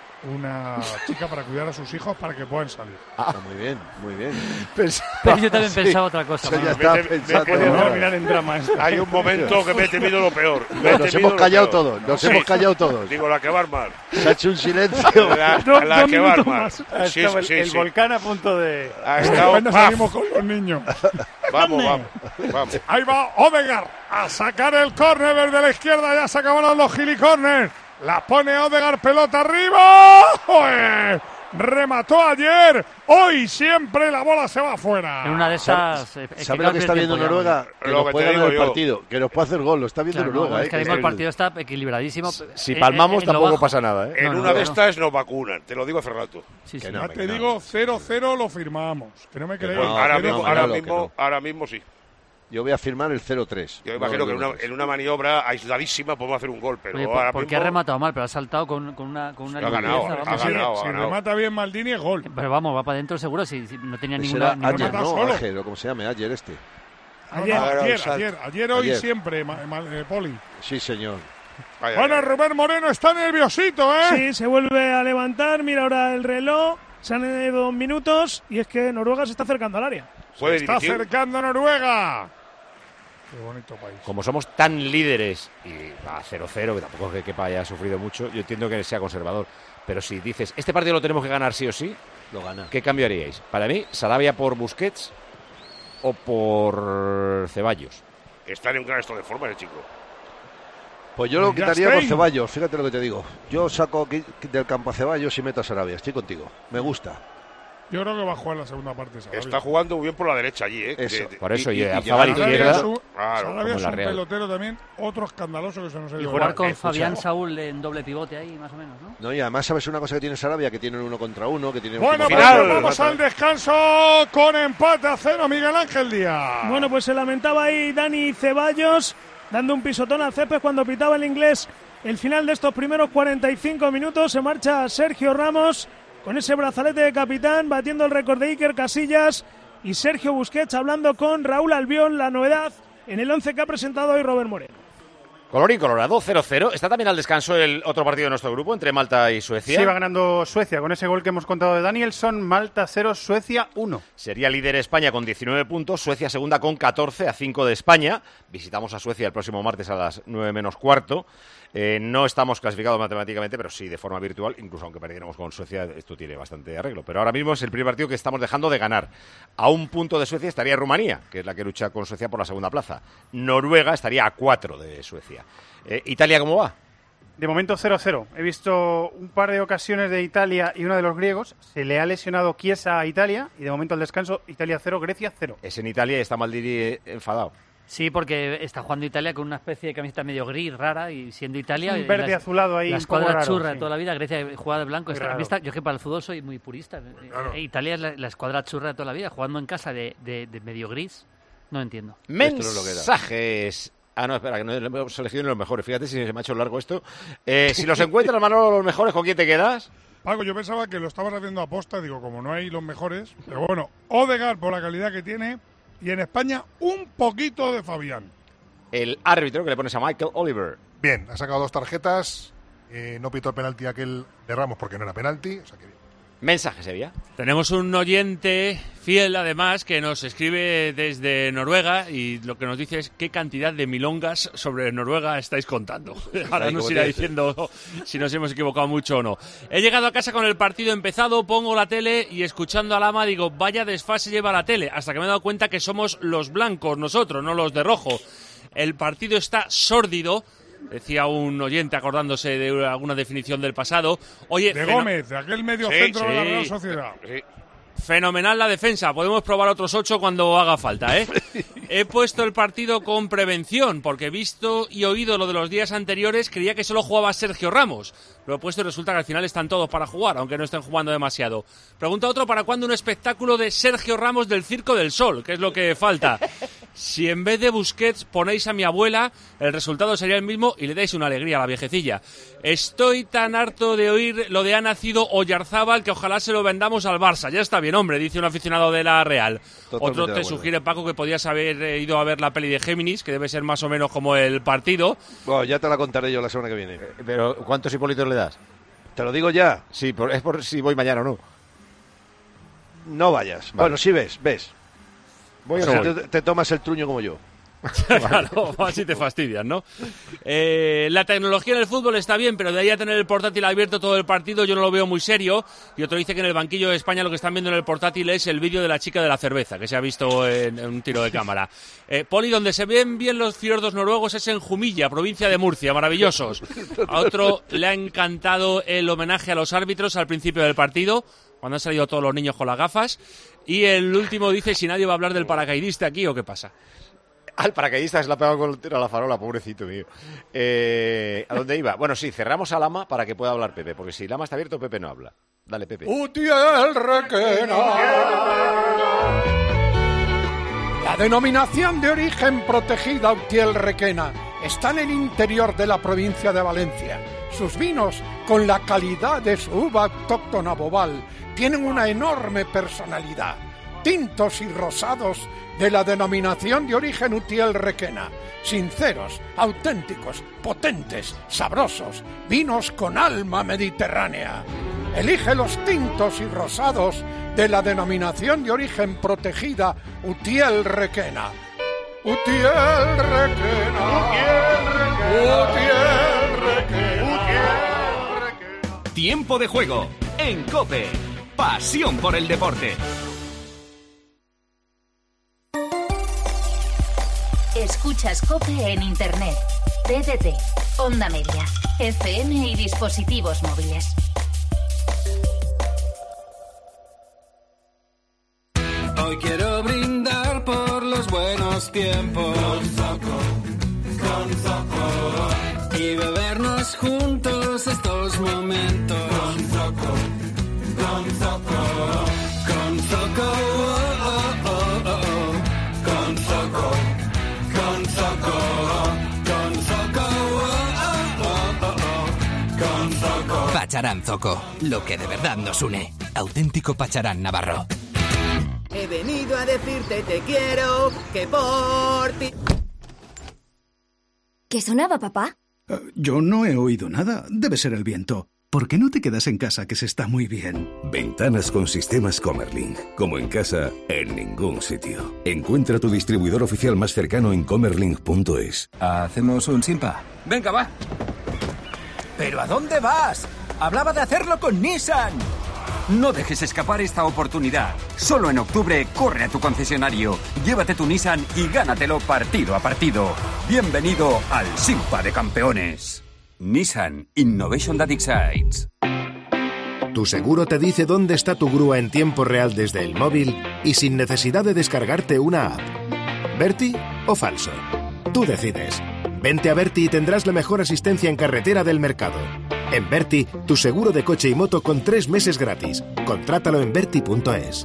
una chica para cuidar a sus hijos para que puedan salir. Ah, muy bien, muy bien. Pero yo también Sí. pensaba otra cosa. Eso ya Manolo. está Me- me- pensando. me- me- ahora. mirar en drama esto. Hay un momento que me he temido lo peor. Me he Nos temido hemos lo callado peor. todos, nos Sí. hemos callado todos. Digo, la que va a armar. Se ha hecho un silencio. La, Dos- la dos que va a minutos armar. más. Ha Sí, estado el, sí, el sí. volcán a punto de... Ha estado. Cuando ¡paf! salimos con los niños. Vamos, vamos. Vamos. Ahí va Odegaard a sacar el córner desde la izquierda. Ya se acabaron los gilicórner. La pone Odegaard, pelota arriba. ¡Joder! Remató ayer. Hoy siempre la bola se va afuera. En una de esas... eh, es ¿Sabes que lo que está cambia el viendo tiempo ya, Noruega? Manolo. Que Lo nos que puede te ganar el digo yo. partido, que nos puede hacer gol, lo está viendo Claro, no, Noruega. es ¿eh? que ahora Que mismo el es- partido está equilibradísimo. Si Eh, palmamos eh, en lo tampoco bajo. pasa nada, ¿eh? En No, no, una de no. estas nos vacunan, te lo digo hace rato. Sí, sí. Que no, Ya me te no. digo, cero cero lo firmamos. Que no me creéis. no, ahora que mismo, no, ahora, Manolo, que mismo no. ahora mismo sí. Yo voy a firmar el cero tres. Yo No, imagino que en el una, cero tres. en una maniobra aisladísima podemos hacer un gol, pero Oye, ahora ¿por, ¿por qué mismo ha rematado mal? Pero ha saltado con, con una, con una Ha ganado, ligereza, ha vamos. si, ganado, ha si ganado. remata bien Maldini es gol. Pero vamos, va para adentro seguro, si, si no tenía Ese ninguna... era ninguna- Ayer, remata no, solo. Ayer, o como se llame, ayer este. Ayer, Ah, no, ayer, exacto. ayer, ayer, hoy Ayer. siempre, ma- ma- eh, Poli. Sí, señor. Ay, ay, Bueno, ay. Rubén Moreno está nerviosito, ¿eh? Sí, se vuelve a levantar, mira ahora el reloj, se han ido dos minutos y es que Noruega se está acercando al área. Puede Se está dimitir. acercando Noruega. Qué bonito país. Como somos tan líderes y a cero cero, que tampoco es que Kepa haya sufrido mucho, yo entiendo que sea conservador. Pero si dices, este partido lo tenemos que ganar sí o sí, Lo gana. ¿qué cambio haríais? Para mí, Sarabia por Busquets o por Ceballos. Está en un gran estado de forma el chico. Pues yo lo Ya quitaría por Stein. Ceballos, fíjate lo que te digo. Yo saco qui- del campo a Ceballos y meto a Sarabia, estoy contigo. Me gusta. Yo creo que va a jugar la segunda parte. Sarabia. Está jugando muy bien por la derecha allí, ¿eh? Eso. Que- Por eso, y, y- y alzaba la llegar- Sarabia izquierda. es un, Claro, Sarabia como es la un Real. pelotero también, otro escandaloso que se nos ha Y ido. Jugar Eh, con escucha. Fabián Saúl en doble pivote ahí, más o menos, ¿no? No, y además sabes una cosa que tiene Sarabia, que tiene un uno contra uno, que tiene Bueno, un pues Final. vamos al descanso con empate a cero, Miguel Ángel Díaz. Bueno, pues se lamentaba ahí Dani Ceballos dando un pisotón al césped cuando pitaba el inglés el final de estos primeros cuarenta y cinco minutos. Se marcha Sergio Ramos con ese brazalete de capitán, batiendo el récord de Iker Casillas, y Sergio Busquets hablando con Raúl Albiol, la novedad en el once que ha presentado hoy Robert Moreno. Colorín colorado, cero cero. Está también al descanso el otro partido de nuestro grupo entre Malta y Suecia. Sí, va ganando Suecia con ese gol que hemos contado de Danielson. Malta cero, Suecia uno. Sería líder España con diecinueve puntos, Suecia segunda con catorce, a cinco de España. Visitamos a Suecia el próximo martes a las nueve menos cuarto. Eh, no estamos clasificados matemáticamente, pero sí de forma virtual, incluso aunque perdiéramos con Suecia, esto tiene bastante arreglo. Pero ahora mismo es el primer partido que estamos dejando de ganar. A un punto de Suecia estaría Rumanía, que es la que lucha con Suecia por la segunda plaza. Noruega estaría a cuatro de Suecia. Eh, ¿Italia cómo va? De momento cero cero. He visto un par de ocasiones de Italia y una de los griegos. Se le ha lesionado Chiesa a Italia y de momento al descanso Italia cero, Grecia cero. Es en Italia y está Maldini eh, enfadado. Sí, porque está jugando Italia con una especie de camiseta medio gris, rara, y siendo Italia... Un eh, verde la- azulado ahí, La un poco escuadra raro, churra sí. de toda la vida, Grecia juega de blanco. Muy Esta- a mí raro. esta- yo que para el fútbol soy muy purista. Eh, eh, Italia es la, la escuadra churra de toda la vida, jugando en casa de, de- de medio gris, no entiendo. Mensajes Ah, no, espera, que no hemos elegido ni los mejores. Fíjate si se me ha hecho largo esto. Eh, si los encuentras, Manolo, los mejores, ¿con quién te quedas? Paco, yo pensaba que lo estabas haciendo a posta, digo, como no hay los mejores. Pero bueno, Odegaard por la calidad que tiene y en España un poquito de Fabián. El árbitro que le pones a Michael Oliver. Bien, ha sacado dos tarjetas. Eh, no pitó el penalti aquel de Ramos porque no era penalti. O sea que bien. Mensaje, Sevilla. Tenemos un oyente fiel, además, que nos escribe desde Noruega y lo que nos dice es qué cantidad de milongas sobre Noruega estáis contando. Ahora nos irá diciendo si nos hemos equivocado mucho o no. He llegado a casa con el partido empezado, pongo la tele y escuchando a Lama digo, vaya desfase lleva la tele, hasta que me he dado cuenta que somos los blancos nosotros, no los de rojo. El partido está sórdido. Decía un oyente acordándose de alguna definición del pasado. Oye, de Gómez, de aquel medio sí, centro sí, de la Real Sociedad. Sí. Fenomenal la defensa. Podemos probar otros ocho cuando haga falta, ¿eh? He puesto el partido con prevención, porque visto y oído lo de los días anteriores, creía que solo jugaba Sergio Ramos. Lo he puesto y resulta que al final están todos para jugar, aunque no estén jugando demasiado. Pregunta otro, ¿para cuándo un espectáculo de Sergio Ramos del Circo del Sol? Que es lo que falta. Si en vez de Busquets ponéis a mi abuela, el resultado sería el mismo y le dais una alegría a la viejecilla. Estoy tan harto de oír lo de ha nacido Oyarzábal que ojalá se lo vendamos al Barça. Ya está bien, hombre, dice un aficionado de la Real. Totalmente. Otro te sugiere, Paco, que podías haber ido a ver la peli de Géminis, que debe ser más o menos como el partido. Bueno, ya te la contaré yo la semana que viene. Pero, ¿cuántos Hipólitos le das? Te lo digo ya. Sí, por, es por si voy mañana o no. No vayas. Vale. Bueno, sí ves, ves. Voy o sea, te, te tomas el truño como yo. Claro, así te fastidias, ¿no? Eh, la tecnología en el fútbol está bien, pero de ahí a tener el portátil abierto todo el partido yo no lo veo muy serio. Y otro dice que en el banquillo de España lo que están viendo en el portátil es el vídeo de la chica de la cerveza, que se ha visto en, en un tiro de cámara. Eh, Poli, donde se ven bien los fiordos noruegos es en Jumilla, provincia de Murcia, maravillosos. A otro le ha encantado el homenaje a los árbitros al principio del partido, cuando han salido todos los niños con las gafas. Y el último dice si nadie va a hablar del paracaidista aquí o qué pasa. Al paracaidista se la ha pegado con el tiro a la farola, pobrecito mío. Eh, ¿A dónde iba? Bueno, sí, cerramos a Lama para que pueda hablar Pepe, porque si Lama está abierto, Pepe no habla. Dale, Pepe. Utiel Requena. La denominación de origen protegida Utiel Requena está en el interior de la provincia de Valencia. Sus vinos, con la calidad de su uva autóctona Bobal, tienen una enorme personalidad. Tintos y rosados de la denominación de origen Utiel Requena. Sinceros, auténticos, potentes, sabrosos, vinos con alma mediterránea. Elige los tintos y rosados de la denominación de origen protegida Utiel Requena. Utiel Requena. Utiel Requena. Tiempo de juego en COPE. Pasión por el deporte. Escuchas COPE en Internet, T D T, Onda Media, F M y dispositivos móviles. Hoy quiero brindar por los buenos tiempos con Zoco, con Zoco, y bebernos juntos estos momentos con Zoco, con Zoco, con Zoco, oh, oh, oh, oh, oh. Con Zoco. Con Zoco, con Zoco, oh, oh, oh, oh. Con Zoco. Pacharán Zoco, lo que de verdad nos une. Auténtico Pacharán navarro. He venido a decirte te quiero, que por ti... ¿Qué sonaba, papá? Uh, yo no he oído nada. Debe ser el viento. ¿Por qué no te quedas en casa, que se está muy bien? Ventanas con sistemas Comerlink. Como en casa, en ningún sitio. Encuentra tu distribuidor oficial más cercano en comerlink punto es. ¿Hacemos un simpa? Venga, va. ¿Pero a dónde vas? Hablaba de hacerlo con Nissan. No dejes escapar esta oportunidad. Solo en octubre corre a tu concesionario, llévate tu Nissan y gánatelo partido a partido. Bienvenido al Simpa de Campeones. Nissan Innovation That Excites. Tu seguro te dice dónde está tu grúa en tiempo real desde el móvil y sin necesidad de descargarte una app. ¿Berti o falso? Tú decides. Vente a Berti y tendrás la mejor asistencia en carretera del mercado. En Berti, tu seguro de coche y moto con tres meses gratis. Contrátalo en berti punto es.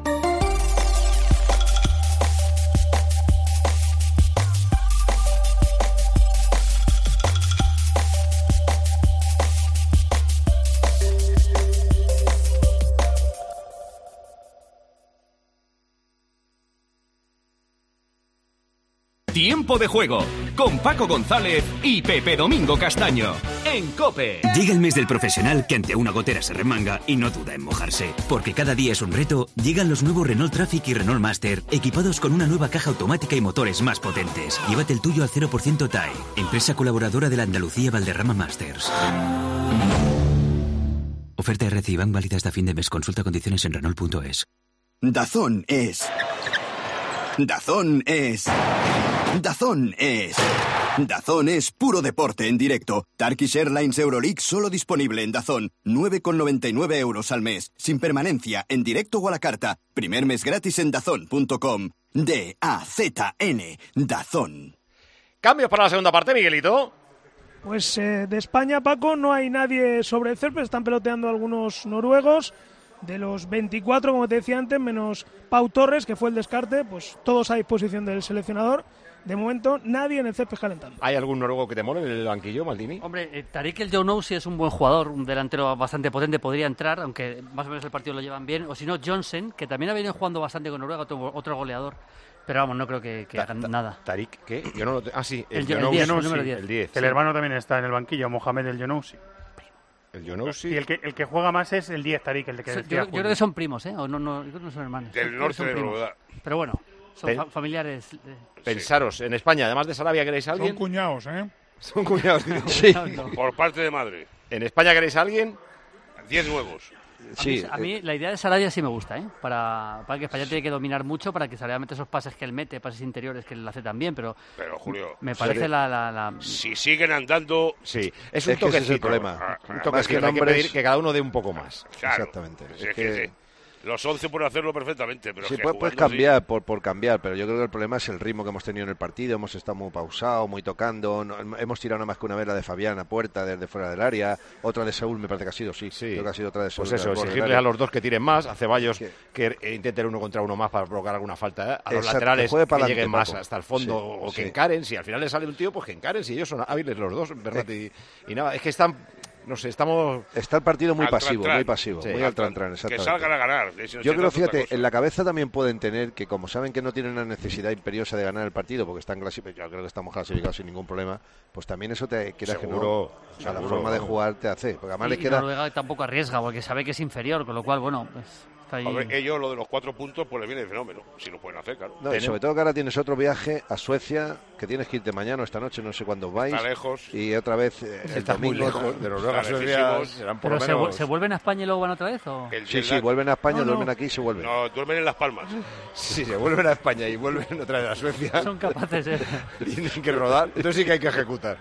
Tiempo de Juego, con Paco González y Pepe Domingo Castaño, en COPE. Llega el mes del profesional que ante una gotera se remanga y no duda en mojarse. Porque cada día es un reto, llegan los nuevos Renault Traffic y Renault Master, equipados con una nueva caja automática y motores más potentes. Llévate el tuyo al cero por ciento T A E, empresa colaboradora de la Andalucía Valderrama Masters. Oferta R C I Bank válida hasta fin de mes. Consulta condiciones en Renault punto es. Dazón es... Dazón es... Dazón es... Dazón es puro deporte en directo. Turkish Airlines Euroleague solo disponible en Dazón. nueve con noventa y nueve euros al mes. Sin permanencia, en directo o a la carta. Primer mes gratis en dazón punto com. D A Z N. Dazón. Cambios para la segunda parte, Miguelito. Pues eh, de España, Paco, no hay nadie sobre el césped. Están peloteando algunos noruegos. De los veinticuatro, como te decía antes, menos Pau Torres, que fue el descarte, pues todos a disposición del seleccionador. De momento, nadie en el césped calentando. ¿Hay algún noruego que te mole en el banquillo, Maldini? Hombre, eh, Tariq El Jonousi es un buen jugador, un delantero bastante potente, podría entrar, aunque más o menos el partido lo llevan bien. O si no, Johnson, que también ha venido jugando bastante con Noruega, otro, otro goleador. Pero vamos, no creo que, que ta, hagan ta, nada. ¿Tariq qué? Yo no lo tengo. Ah, sí, el, el, el, diez, el número diez. El, diez, el sí. hermano también está en el banquillo, Mohamed El Jonousi. El Jonousi. Y el que, el que juega más es el diez, Tariq, el de que so, decía yo, yo creo que son primos, ¿eh? O no, no, yo creo que no son hermanos. Del son, norte son de primos. Noruega. Pero bueno, son Pen, fa familiares. Eh. Pensaros, en España, además de Sarabia, ¿queréis a alguien? Son cuñados, ¿eh? Son cuñados. Sí. Por parte de madre. ¿En España queréis a alguien? Diez nuevos. A, sí, mí, a mí la idea de Sarabia sí me gusta, ¿eh? Para, para que España tiene que dominar mucho, para que Sarabia mete esos pases que él mete, pases interiores que él hace también, pero... Pero, Julio... Me parece la, la, la... Si siguen andando... Sí, es un es toque es el problema. Ah, un toque que hay que pedir que cada uno dé un poco más. Claro, exactamente. Es, es que, que... sí. Los once pueden hacerlo perfectamente, pero sí, es que puedes, puedes jugando, cambiar sí. por, por cambiar, pero yo creo que el problema es el ritmo que hemos tenido en el partido. Hemos estado muy pausados, muy tocando. No, hemos tirado nada más que una vez la de Fabián a puerta desde fuera del área. Otra de Saúl me parece que ha sido, sí. sí. Creo que ha sido otra de Saúl. Pues eso, exigirles a los dos que tiren más, a Ceballos que, que intenten uno contra uno más para provocar alguna falta, ¿eh? A los exacto, laterales que adelante, lleguen más Paco. hasta el fondo sí, o que sí. encaren. Si al final les sale un tío, pues que encaren. Si ellos son hábiles los dos, ¿verdad? Eh. Y, y nada, es que están... No sé, estamos... Está el partido muy al pasivo, tran, muy pasivo, sí, muy al tran, tran, exactamente. Que salgan a ganar. Yo creo, fíjate, en la cabeza también pueden tener que, como saben que no tienen una necesidad imperiosa de ganar el partido, porque están clasificados, yo creo que estamos clasificados sin ningún problema, pues también eso te quieras que no, seguro, o sea, la forma seguro. de jugar te hace. Porque además y, les queda... Noruega tampoco arriesga, porque sabe que es inferior, con lo cual, bueno, pues... Ahí... A ver, ellos lo de los cuatro puntos pues les viene de fenómeno, si lo pueden hacer, claro. No, y sobre todo que ahora tienes otro viaje a Suecia, que tienes que irte mañana o esta noche, no sé cuándo vais. Está lejos. Y otra vez eh, el está domingo. Muy lejos de Noruega a Suecia serán por ¿Pero lo se, menos... se vuelven a España y luego van otra vez? ¿O? Sí, sí, vuelven a España, no, no. duermen aquí y se vuelven. No, duermen en Las Palmas. Sí, se vuelven a España y vuelven otra vez a Suecia. Son capaces, ¿eh? Tienen que rodar, entonces sí que hay que ejecutar.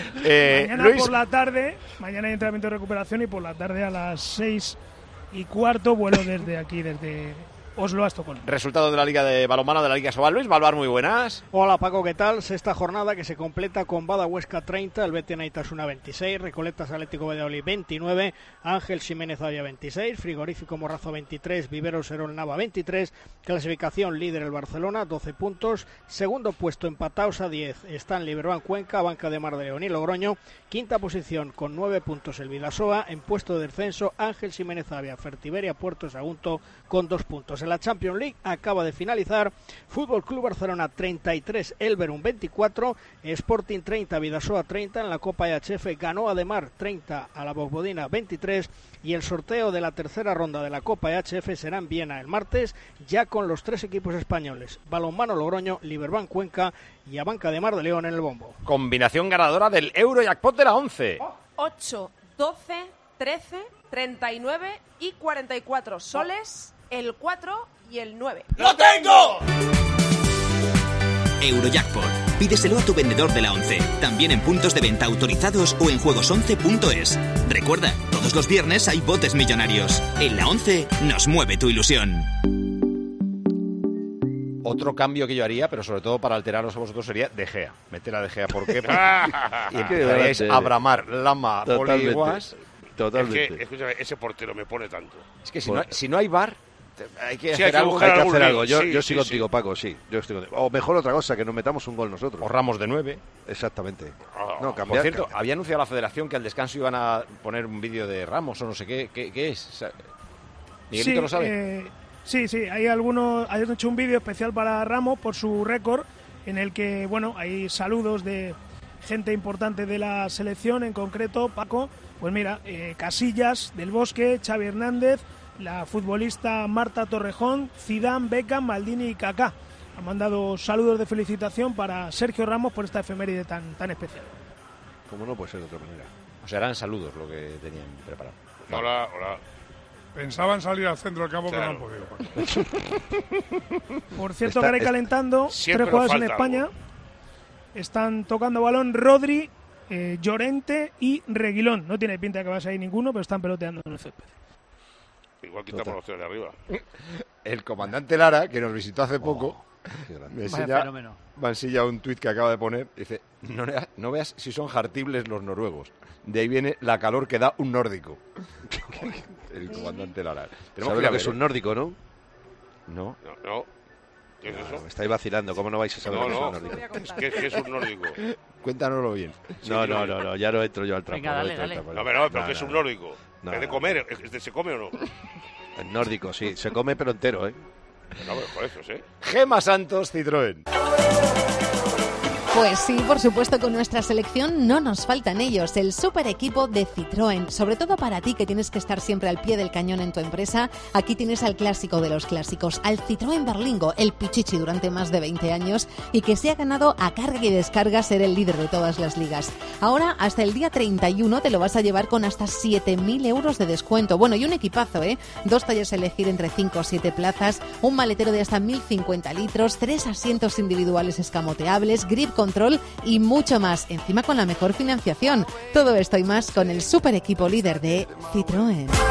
Eh, mañana Luis... por la tarde, mañana hay entrenamiento de recuperación y por la tarde a las seis y cuarto vuelo desde aquí, desde Oslo a Estocolmo. Resultado de la Liga de Balonmano de la Liga Sobal. Luis Balbar, muy buenas. Hola Paco, ¿qué tal? Sexta jornada que se completa con Bada Huesca treinta, el Betis Naitasuna veintiséis, Recoletas Atlético Valladolid veintinueve, Ángel Ximénez Avia veintiséis, Frigorífico Morrazo veintitrés, Viveros Herol Nava veintitrés, clasificación líder el Barcelona, doce puntos, segundo puesto empatados a diez están Liberbank Cuenca, Banca de Mar de León y Logroño, quinta posición con nueve puntos el Vidasoa, en puesto de descenso Ángel Ximénez Avia, Fertiberia Puerto Sagunto con dos puntos. En la Champions League acaba de finalizar Fútbol Club Barcelona treinta y tres, Elverum veinticuatro, Sporting treinta, Vidasoa treinta. En la Copa E H F ganó Ademar treinta a la Bogbodina veintitrés y el sorteo de la tercera ronda de la Copa E H F será en Viena el martes, ya con los tres equipos españoles, Balonmano Logroño, Liberbank Cuenca y Abanca de Mar de León en el bombo. Combinación ganadora del Eurojackpot de la once. ocho, doce, trece, treinta y nueve y cuarenta y cuatro soles, el cuatro y el nueve. ¡Lo tengo! Eurojackpot. Pídeselo a tu vendedor de la once. También en puntos de venta autorizados o en juegos once punto es. Recuerda, todos los viernes hay botes millonarios. En la once nos mueve tu ilusión. Otro cambio que yo haría, pero sobre todo para alteraros a vosotros, sería De Gea. Meter a De Gea. ¿Por qué? Y empezaríais a bramar Lama, Poli y Guas. Totalmente. Es que, escúchame, ese portero me pone tanto. Es que si, no, si no hay V A R, hay que sí, hacer hay que algo. Hay que hacer algo. Yo, sí, yo estoy sí, contigo, sí. Paco, sí. Yo estoy contigo. O mejor otra cosa, que nos metamos un gol nosotros. O Ramos de nueve. Exactamente. Oh, no, cambiar, por cierto, cambiar. había anunciado la federación que al descanso iban a poner un vídeo de Ramos o no sé qué. ¿Qué, qué es? O sea, ¿Miguelito sí, lo sabe? Eh, sí, sí. Hay algunos. Hay hecho un vídeo especial para Ramos por su récord. en el que, bueno, hay saludos de gente importante de la selección, en concreto, Paco, pues mira, eh, Casillas, Del Bosque, Xavi Hernández, la futbolista Marta Torrejón, Zidane, Beckham, Maldini y Kaká. Han mandado saludos de felicitación para Sergio Ramos por esta efeméride tan, tan especial. Como no puede ser de otra manera. O sea, eran saludos lo que tenían preparado. Hola, hola. Pensaban salir al centro del campo, Claro. pero no han podido. Por cierto, Está- que ahora es- calentando, siempre tres jugadores nos en falta España. Están tocando balón Rodri, eh, Llorente y Reguilón. No tiene pinta de que vaya a ir ninguno, pero están peloteando en el césped. Igual quitamos los tíos de arriba. El comandante Lara, que nos visitó hace poco, me Vaya enseña, fenómeno. me enseña un tuit que acaba de poner. Dice, no, vea- no veas si son jartibles los noruegos. De ahí viene la calor que da un nórdico. El comandante Lara. Tenemos ¿Sabes ir a lo que ver, es un ¿eh? nórdico, no? No. No, no. ¿Qué es eso? Me estáis vacilando, ¿cómo no vais a saber No, lo que no. es un nórdico? Es que, ¿qué es un nórdico? Cuéntanoslo bien. No, no, no, no, ya no entro yo al trampo. Venga, no dale, entro al dale. trampo, No, pero, pero ¿qué es un no. nórdico? No, ¿Es de no. comer? ¿Es de- ¿Se come o no? El nórdico, sí, se come pero entero, ¿eh? No, pero por eso, ¿sí? Gema Santos, Citroën. Pues sí, por supuesto, con nuestra selección no nos faltan ellos, el super equipo de Citroën. Sobre todo para ti que tienes que estar siempre al pie del cañón en tu empresa, aquí tienes al clásico de los clásicos, al Citroën Berlingo, el pichichi durante más de veinte años y que se ha ganado a carga y descarga ser el líder de todas las ligas. Ahora, hasta el día treinta y uno te lo vas a llevar con hasta siete mil euros de descuento. Bueno, y un equipazo, ¿eh? Dos tallas a elegir entre cinco o siete plazas, un maletero de hasta mil cincuenta litros, tres asientos individuales escamoteables, grip control y mucho más, encima con la mejor financiación. Todo esto y más con el super equipo líder de Citroën.